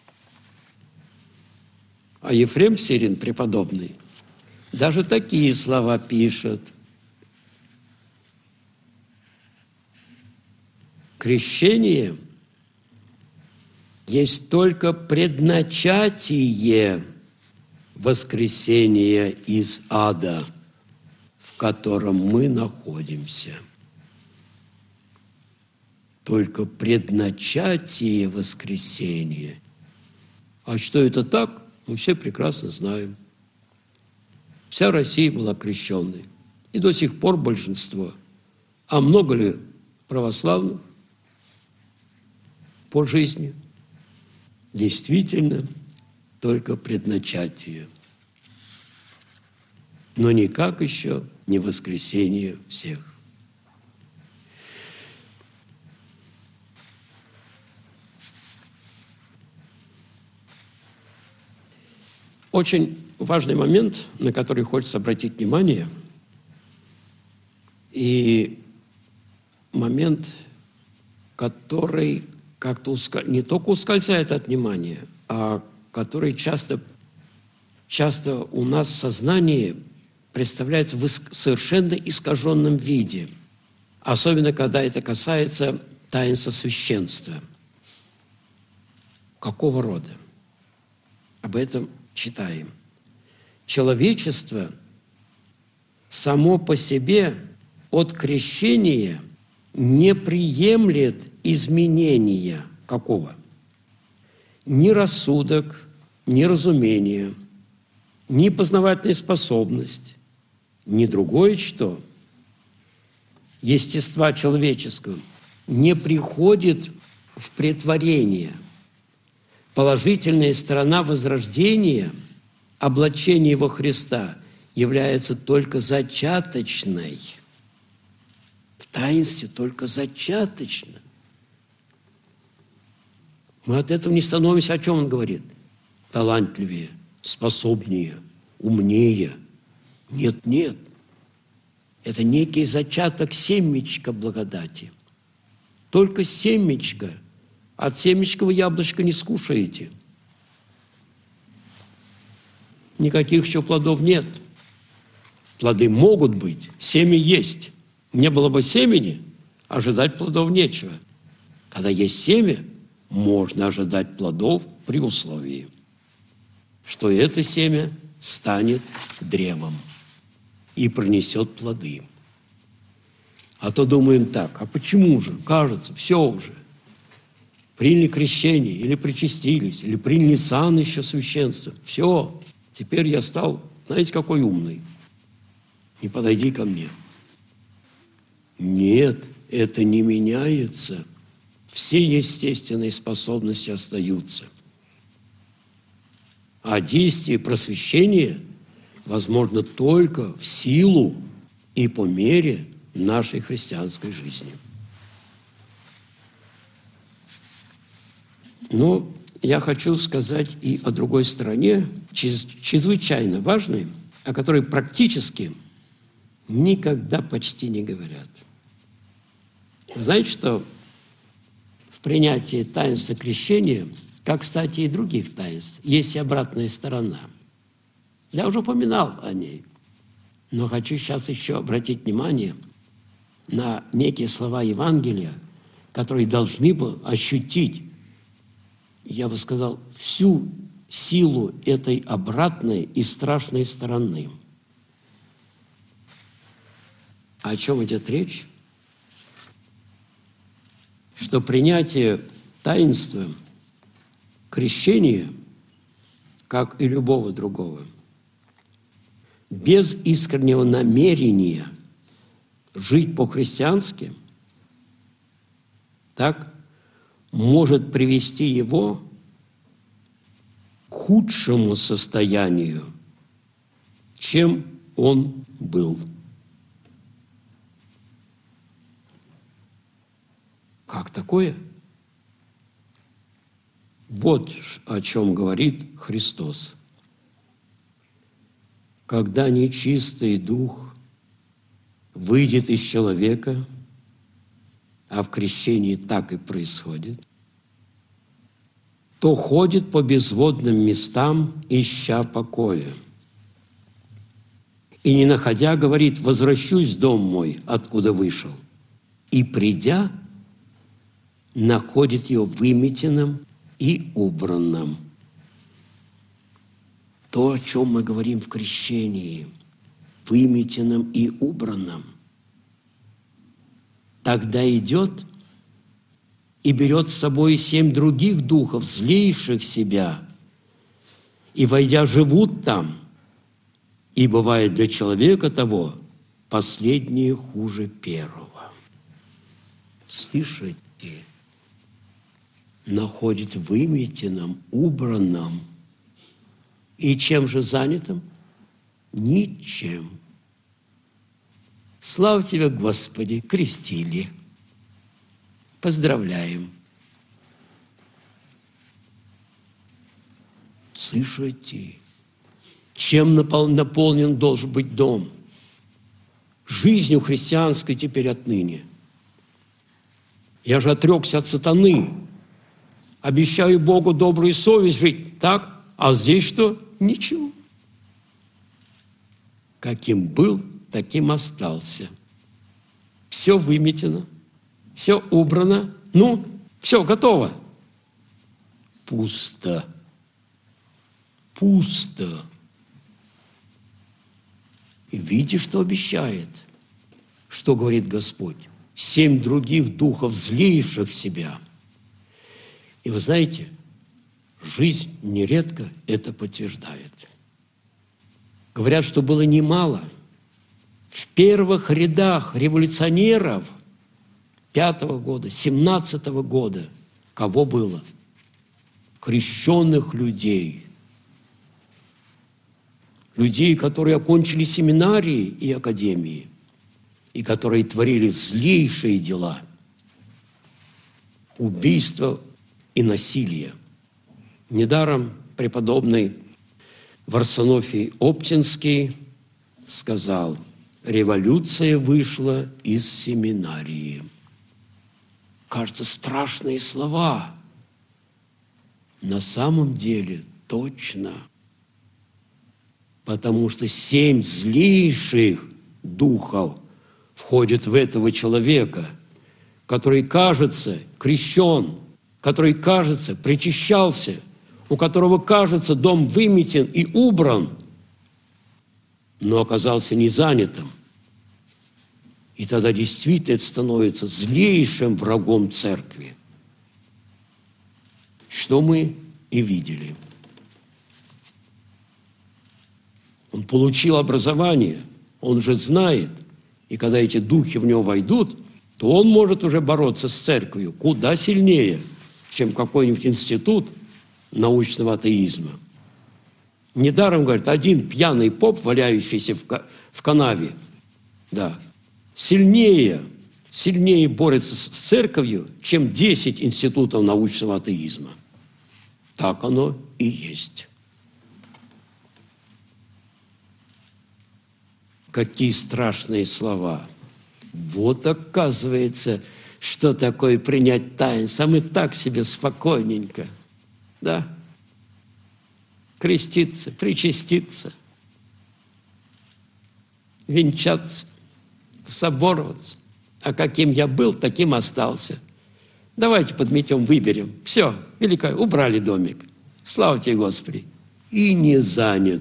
А Ефрем Сирин, преподобный, даже такие слова пишет. Крещение есть только предначатие воскресения из ада, в котором мы находимся. Только предначатие воскресения. А что это так, мы все прекрасно знаем. Вся Россия была крещенной. И до сих пор большинство. А много ли православных по жизни? Действительно, только предначатие. Но никак еще не воскресение всех. Очень важный момент, на который хочется обратить внимание, и момент, который как-то не только ускользает от внимания, а который часто у нас в сознании представляется в совершенно искаженном виде, особенно когда это касается таинства священства. Какого рода? Об этом читаем. Человечество само по себе от крещения не приемлет изменения какого? Ни рассудок, ни разумение, ни познавательная способность, ни другое что? Естества человеческого не приходит в претворение. Положительная сторона возрождения, облачение во Христа, является только зачаточной. В таинстве только зачаточно. Мы от этого не становимся, о чем он говорит? Талантливее, способнее, умнее. Нет, нет. Это некий зачаток семечка благодати. Только семечко. От семечка вы яблочко не скушаете. Никаких еще плодов нет. Плоды могут быть, семя есть. Не было бы семени, ожидать плодов нечего. Когда есть семя, можно ожидать плодов при условии, что это семя станет древом и принесет плоды. А то думаем так, а почему же? Кажется, все уже. Приняли крещение, или причастились, или приняли сан еще священства. Все, теперь я стал, знаете, какой умный. Не подойди ко мне. Нет, это не меняется. Все естественные способности остаются. А действие просвещения возможно только в силу и по мере нашей христианской жизни. Но я хочу сказать и о другой стороне, чрезвычайно важной, о которой практически никогда почти не говорят. Вы знаете, что в принятии таинства крещения, как, кстати, и других таинств, есть и обратная сторона. Я уже упоминал о ней, но хочу сейчас еще обратить внимание на некие слова Евангелия, которые должны бы ощутить, я бы сказал, всю силу этой обратной и страшной стороны. О чем идет речь? Что принятие таинства, крещения, как и любого другого, без искреннего намерения жить по-христиански, так, может привести его к худшему состоянию, чем он был. Как такое? Вот о чем говорит Христос. Когда нечистый дух выйдет из человека, а в крещении так и происходит, то ходит по безводным местам, ища покоя. И, не находя, говорит: «Возвращусь в дом мой, откуда вышел». И, придя, находит его выметенным и убранным. То, о чем мы говорим в крещении, выметенным и убранным. Тогда идет и берет с собой 7 других духов, злейших себя, и, войдя, живут там, И бывает для человека того последнее хуже первого. Слышите? Находит выметенным, убранным. И чем же занятым? Ничем. Слава Тебе, Господи, крестили. Поздравляем. Слышите? Чем наполнен должен быть дом? Жизнью христианской теперь отныне. Я же отрекся от сатаны. Обещаю Богу добрую совесть жить. Так? А здесь что? Ничего. Каким был, таким остался. Все выметено, все убрано. Ну, все, готово. Пусто. Пусто. И видишь, что обещает? Что говорит Господь? 7 других духов, злейших в себя. И вы знаете, жизнь нередко это подтверждает. Говорят, что было немало в первых рядах революционеров 5-го года, 17-го года. Кого было? Крещенных людей. Людей, которые окончили семинарии и академии, и которые творили злейшие дела. Убийства и насилие. Недаром преподобный Варсонофий Оптинский сказал: революция вышла из семинарии. Кажется, страшные слова. На самом деле точно. Потому что 7 злейших духов входят в этого человека, который, кажется, крещен, который, кажется, причащался, у которого, кажется, дом выметен и убран, но оказался не занятым. И тогда действительно это становится злейшим врагом церкви. Что мы и видели. Он получил образование, он же знает, и когда эти духи в него войдут, то он может уже бороться с церковью куда сильнее, чем какой-нибудь институт научного атеизма. Недаром, говорит, один пьяный поп, валяющийся в канаве, да, сильнее борется с церковью, чем 10 институтов научного атеизма. Так оно и есть. Какие страшные слова. Вот оказывается, что такое принять таинство. А мы так себе спокойненько, да? Креститься, причаститься, венчаться, собороваться. А каким я был, таким остался. Давайте подметем, выберем. Все, великое, убрали домик. Слава тебе, Господи. И не занят.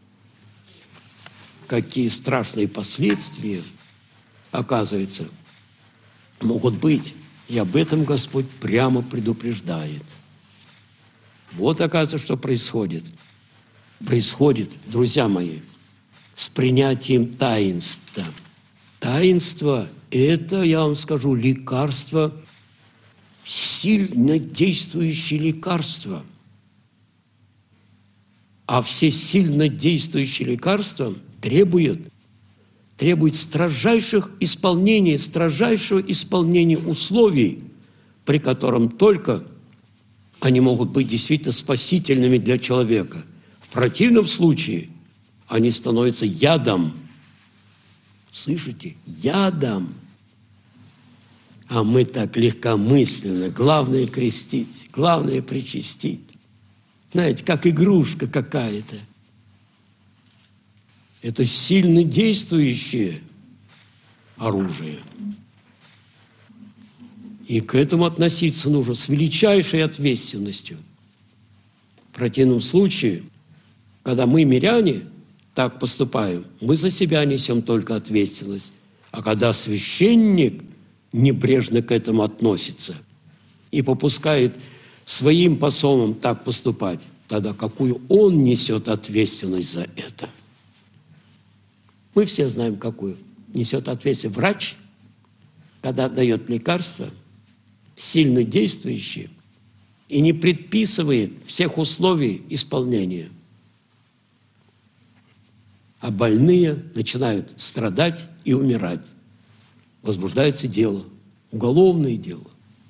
Какие страшные последствия, оказывается, могут быть. И об этом Господь прямо предупреждает. Вот, оказывается, что происходит. Происходит, друзья мои, с принятием таинства. Таинство – это, я вам скажу, лекарство, сильно действующее лекарство. А все сильно действующие лекарства требуют строжайшего исполнения условий, при котором только они могут быть действительно спасительными для человека. В противном случае они становятся ядом. Слышите? Ядом. А мы так легкомысленно. Главное крестить, главное причастить. Знаете, как игрушка какая-то. Это сильно действующее оружие. И к этому относиться нужно с величайшей ответственностью. В противном случае, когда мы, миряне, так поступаем, мы за себя несем только ответственность. А когда священник небрежно к этому относится и попускает своим посомам так поступать, тогда какую он несет ответственность за это? Мы все знаем, какую несет ответственность врач, когда дает лекарства, сильно действующие, и не предписывает всех условий исполнения. А больные начинают страдать и умирать. Возбуждается дело, уголовное дело.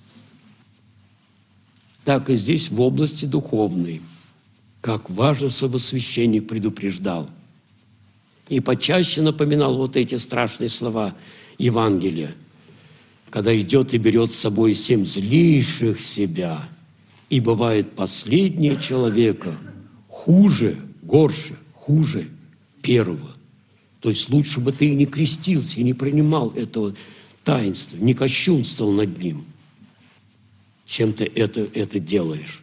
Так и здесь в области духовной. Как важно, чтобы священник предупреждал и почаще напоминал вот эти страшные слова Евангелия, когда идет и берет с собой 7 злейших себя, и бывает последнее человека хуже, горше, хуже первого. То есть лучше бы ты и не крестился, и не принимал этого таинства, не кощунствовал над ним, чем ты это делаешь.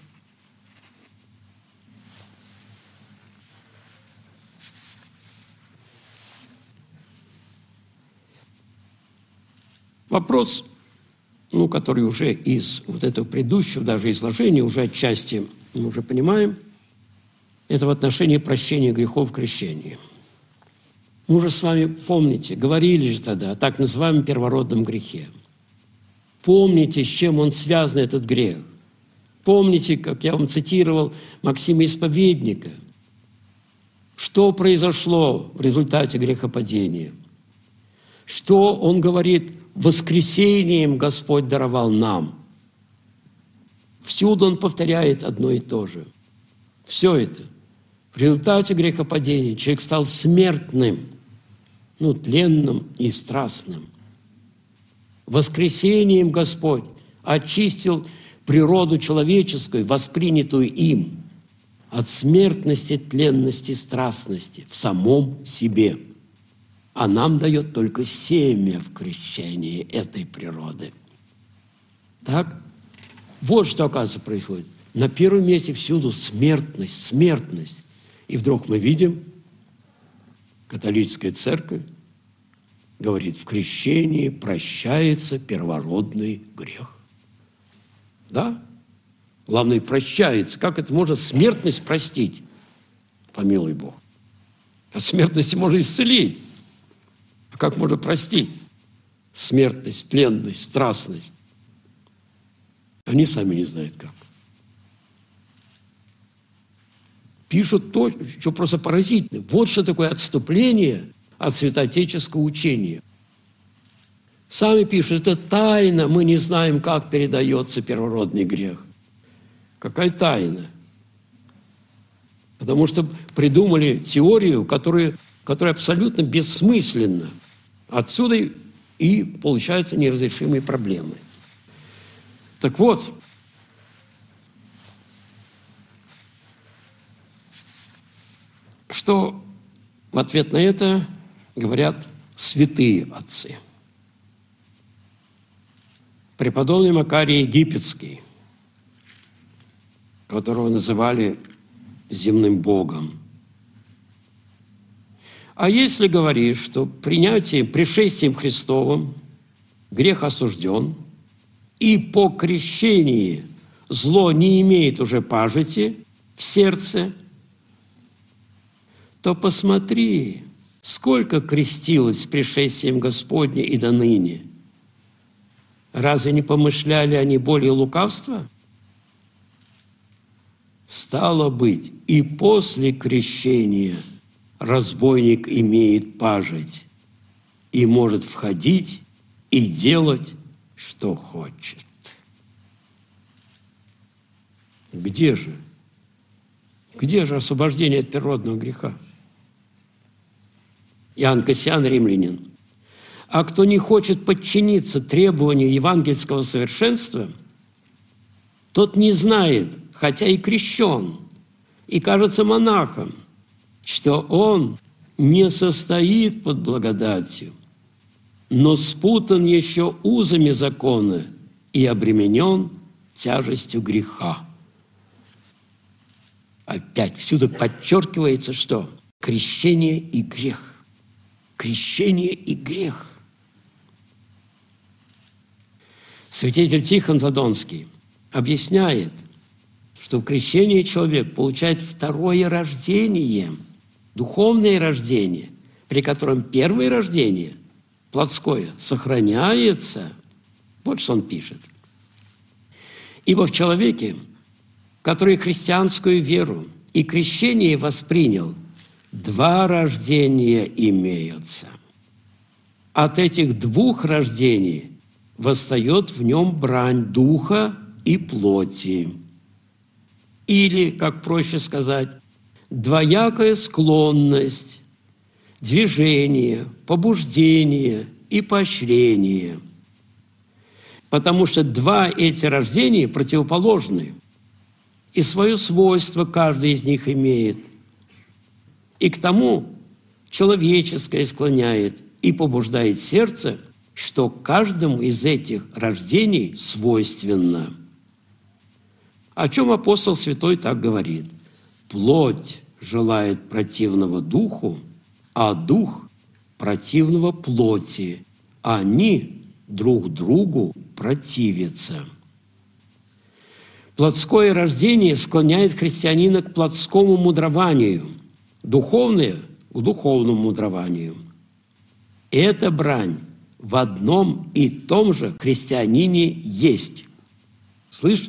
Вопрос, который уже из вот этого предыдущего даже изложения, уже отчасти мы уже понимаем, это в отношении прощения грехов в крещении. Мы уже с вами, помните, говорили же тогда о так называемом первородном грехе. Помните, с чем он связан, этот грех. Помните, как я вам цитировал Максима Исповедника, что произошло в результате грехопадения. Что он говорит: воскресением Господь даровал нам. Всюду он повторяет одно и то же. Все это. В результате грехопадения человек стал смертным, тленным и страстным. Воскресением Господь очистил природу человеческую, воспринятую им, от смертности, тленности, страстности в самом себе. А нам дает только семя в крещении этой природы. Так? Вот что, оказывается, происходит. На первом месте всюду смертность, смертность. И вдруг мы видим, католическая церковь говорит, в крещении прощается первородный грех. Да? Главное, прощается. Как это можно смертность простить? Помилуй Бог. От смертности можно исцелить. А как можно простить смертность, тленность, страстность? Они сами не знают как. Пишут то, что просто поразительно. Вот что такое отступление от святоотеческого учения. Сами пишут, это тайна, мы не знаем, как передается первородный грех. Какая тайна? Потому что придумали теорию, которая абсолютно бессмысленна. Отсюда и получаются неразрешимые проблемы. Так вот, что в ответ на это говорят святые отцы. Преподобный Макарий Египетский, которого называли земным богом. А если говоришь, что пришествием Христовым грех осужден, и по крещении зло не имеет уже пажити в сердце, то посмотри, сколько крестилось с пришествием Господня и до ныне. Разве не помышляли они более лукавства? Стало быть, и после крещения разбойник имеет пажить и может входить и делать, что хочет. Где же освобождение от первородного греха? Иоанн Кассиан, римлянин. А кто не хочет подчиниться требованию евангельского совершенства, тот не знает, хотя и крещен, и кажется монахом, что он не состоит под благодатью, но спутан еще узами закона и обременен тяжестью греха. Опять всюду подчеркивается, что крещение и грех. Крещение и грех. Святитель Тихон Задонский объясняет, что в крещении человек получает второе рождение, духовное рождение. при котором первое рождение, плотское, сохраняется. Вот что он пишет. «Ибо в человеке, который христианскую веру и крещение воспринял, два рождения имеются. От этих двух рождений восстает в нем брань духа и плоти». Или, как проще сказать, двоякая склонность, движение, побуждение и поощрение. Потому что два эти рождения противоположны, и свое свойство каждый из них имеет. И к тому человеческое склоняет и побуждает сердце, что каждому из этих рождений свойственно. О чем апостол святой так говорит? «Плоть желает противного духу, а дух противного плоти. Они друг другу противятся». Плотское рождение склоняет христианина к плотскому мудрованию, духовное – к духовному мудрованию. Эта брань в одном и том же христианине есть. Слышите?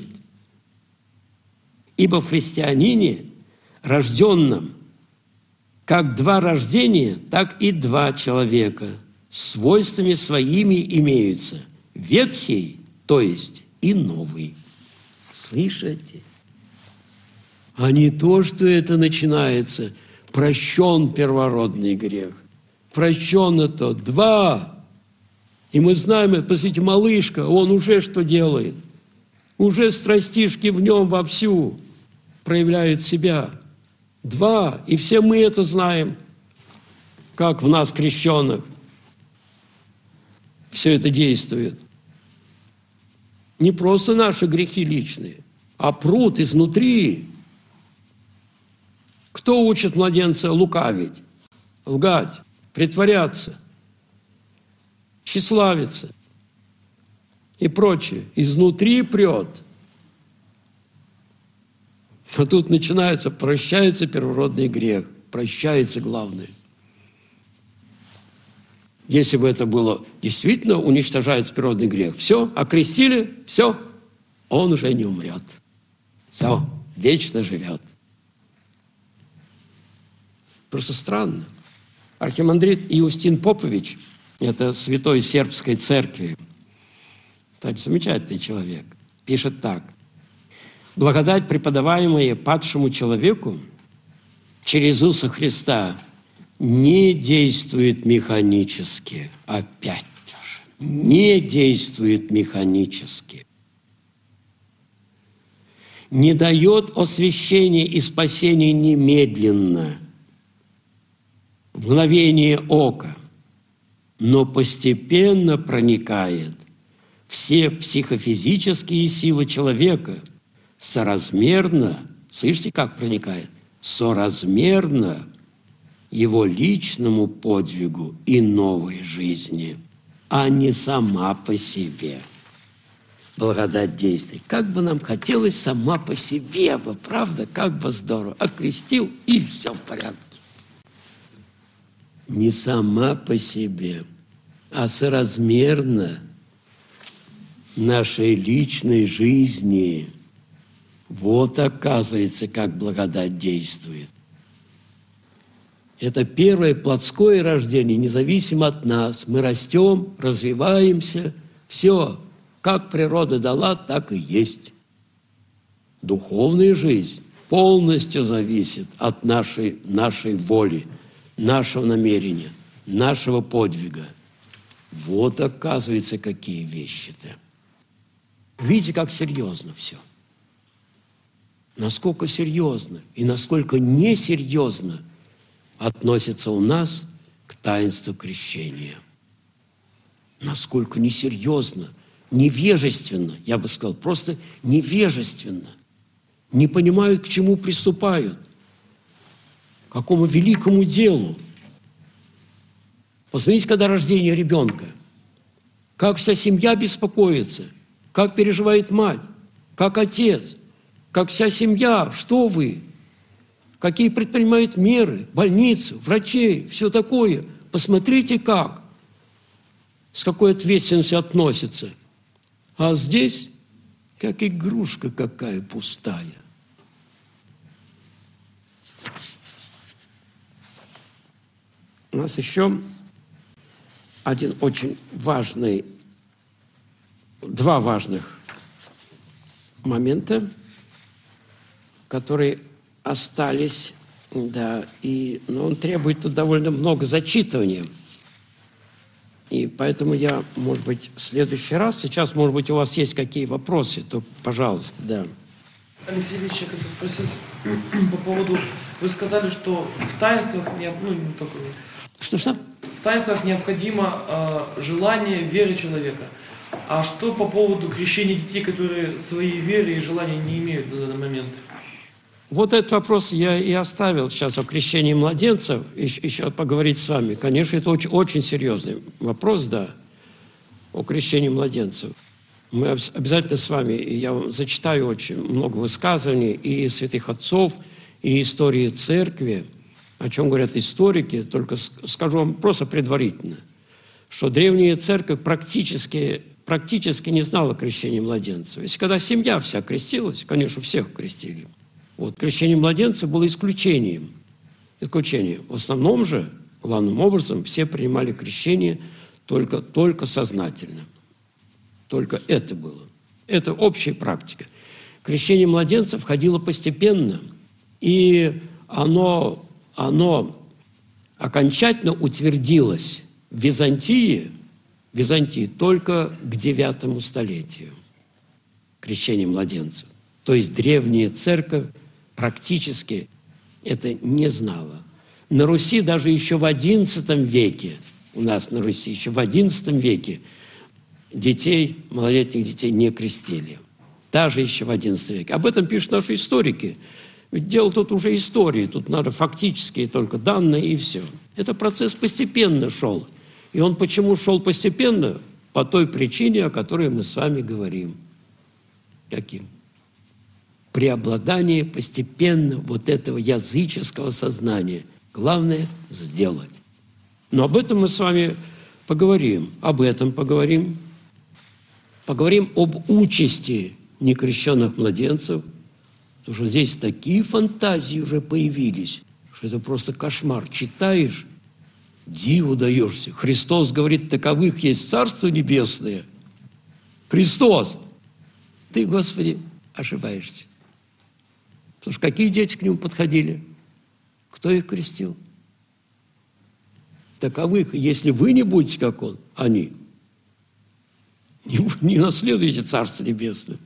Ибо в христианине, рожденном, как два рождения, так и два человека с свойствами своими имеются. Ветхий, то есть и новый. Слышите? А не то, что это начинается. Прощен первородный грех. Прощен это два. И мы знаем, посмотрите, малышка, он уже что делает? Уже страстишки в нем вовсю проявляют себя. Два. И все мы это знаем, как в нас, крещенных, все это действует. Не просто наши грехи личные, а пруд изнутри. Кто учит младенца лукавить, лгать, притворяться, тщеславиться и прочее? Изнутри прет. А тут начинается, прощается первородный грех, прощается главное. Если бы это было действительно уничтожается природный грех, все, окрестили, все, он уже не умрет. Все, вечно живет. Просто странно. Архимандрит Иустин Попович, это святой сербской церкви, кстати, замечательный человек, пишет так. «Благодать, преподаваемая падшему человеку через Иисуса Христа, не действует механически». Опять же, не действует механически. Не дает освящения и спасения немедленно, в мгновение ока, но постепенно проникает все психофизические силы человека соразмерно, слышите, как проникает? Соразмерно его личному подвигу и новой жизни, а не сама по себе. Благодать действует. Как бы нам хотелось сама по себе бы, правда? Как бы здорово. Окрестил, и все в порядке. Не сама по себе, а соразмерно нашей личной жизни. Вот оказывается, как благодать действует. Это первое плотское рождение, независимо от нас. Мы растем, развиваемся, все, как природа дала, так и есть. Духовная жизнь полностью зависит от нашей воли, нашего намерения, нашего подвига. Вот оказывается, какие вещи-то. Видите, как серьезно все. Насколько серьезно и насколько несерьезно относится у нас к таинству крещения. Насколько несерьезно, невежественно, я бы сказал, просто невежественно. Не понимают, к чему приступают, к какому великому делу. Посмотрите, когда рождение ребенка, как вся семья беспокоится, как переживает мать, как отец, как вся семья, что вы? какие предпринимают меры, больницы, врачей, все такое. Посмотрите как, с какой ответственностью относятся. А здесь, как игрушка какая пустая. У нас еще один очень важный, два важных момента, которые остались, да, но он требует тут довольно много зачитывания. И поэтому я, может быть, в следующий раз, сейчас, может быть, у вас есть какие вопросы, то, пожалуйста, да. Алексей Ильич, я хотел спросить по поводу, вы сказали, что в таинствах, в таинствах необходимо желание веры человека. А что по поводу крещения детей, которые своей веры и желания не имеют на данный момент? Вот этот вопрос я и оставил сейчас о крещении младенцев, еще поговорить с вами. Конечно, это очень, очень серьезный вопрос, да, о крещении младенцев. Мы обязательно с вами, и я вам зачитаю очень много высказываний и святых отцов, и истории церкви, о чем говорят историки, только скажу вам просто предварительно, что древняя церковь практически не знала крещения младенцев. Если когда семья вся крестилась, конечно, всех крестили. Вот, крещение младенцев было исключением. В основном же, главным образом, все принимали крещение только сознательно. Только это было. Это общая практика. Крещение младенцев входило постепенно, и оно окончательно утвердилось в Византии только к IX столетию. Крещение младенцев. То есть древняя церковь практически это не знала. На Руси даже еще в XI веке, у нас на Руси еще в XI веке малолетних детей не крестили. Даже еще в XI веке. Об этом пишут наши историки. Ведь дело тут уже истории, тут надо фактические только данные и все. Это процесс постепенно шел. И он почему шел постепенно? По той причине, о которой мы с вами говорим. Каким? Преобладание постепенно вот этого языческого сознания. Главное – сделать. Но об этом мы с вами поговорим. Об этом поговорим. Поговорим об участи некрещенных младенцев. Потому что здесь такие фантазии уже появились, что это просто кошмар. Читаешь, диву даешься. Христос говорит, таковых есть Царство Небесное. Христос! Ты, Господи, ошибаешься. Потому что какие дети к нему подходили? Кто их крестил? Таковых. Если вы не будете, как он, они, не наследуете Царство Небесное.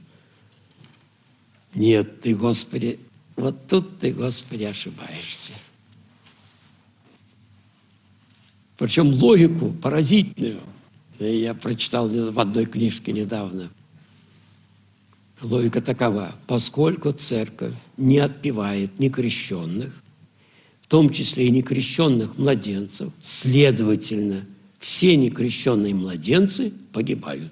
Нет, ты, Господи, вот тут ты, Господи, ошибаешься. Причем логику поразительную. Я прочитал в одной книжке недавно. Логика такова. Поскольку церковь не отпевает некрещенных, в том числе и некрещенных младенцев, следовательно, все некрещенные младенцы погибают.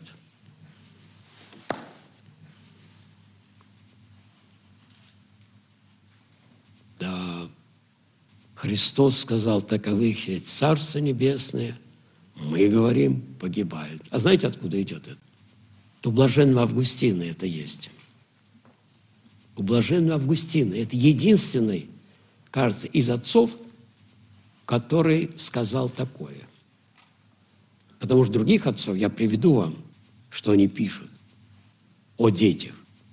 Да, Христос сказал, таковых есть Царство Небесное, мы говорим, погибают. А знаете, откуда идет это? У блаженного Августина это есть. У блаженного Августина. Это единственный, кажется, из отцов, который сказал такое. Потому что других отцов я приведу вам, что они пишут о детях.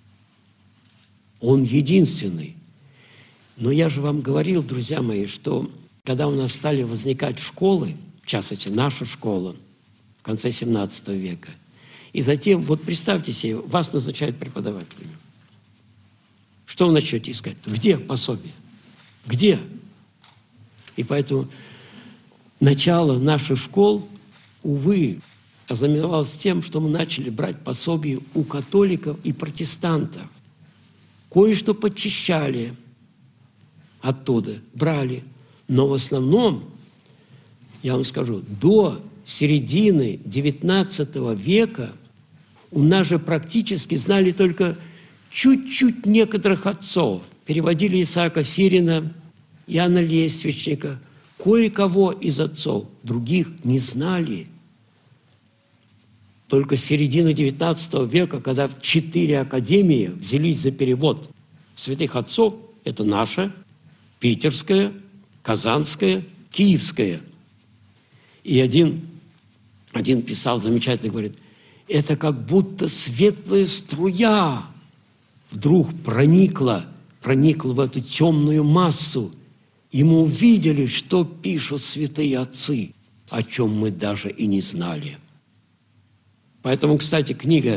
Он единственный. Но я же вам говорил, друзья мои, что когда у нас стали возникать школы, в частности, наша школа в конце XVII века, и затем, вот представьте себе, вас назначают преподавателями. Что вы начнете искать? Где пособие? Где? И поэтому начало наших школ, увы, ознаменовалось тем, что мы начали брать пособие у католиков и протестантов. Кое-что подчищали оттуда, брали. Но в основном, я вам скажу, до середины XIX века у нас же практически знали только чуть-чуть некоторых отцов. переводили Исаака Сирина, Иоанна Лествичника, кое-кого из отцов, других не знали. Только с середины XIX века, когда 4 академии взялись за перевод святых отцов, это наша, питерская, казанская, киевская. И один писал замечательно, говорит, это как будто светлая струя вдруг проникла в эту темную массу, и мы увидели, что пишут святые отцы, о чем мы даже и не знали. Поэтому, кстати, книга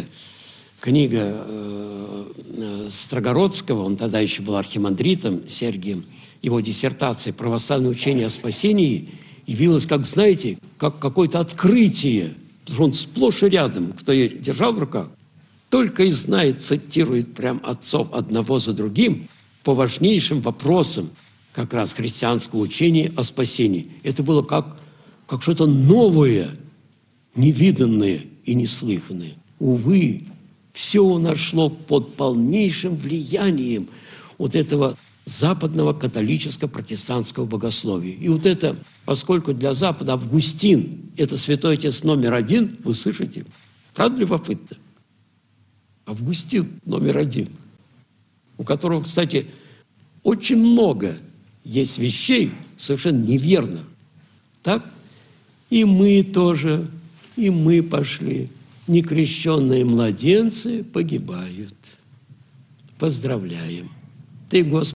Строгородского, он тогда еще был архимандритом Сергием, его диссертация «Православное учение о спасении» явилась, как, знаете, как какое-то открытие, потому что он сплошь и рядом, кто ее держал в руках, только и знает, цитирует прям отцов одного за другим по важнейшим вопросам как раз христианского учения о спасении. Это было как что-то новое, невиданное и неслыханное. Увы, все у нас шло под полнейшим влиянием вот этого западного католическо-протестантского богословия. И вот это, поскольку для Запада Августин – это святой отец номер 1, вы слышите? Правда любопытно? Августин номер 1, у которого, кстати, очень много есть вещей совершенно неверных. Так? И мы тоже, и мы пошли. Некрещенные младенцы погибают. Поздравляем. Ты, Господи,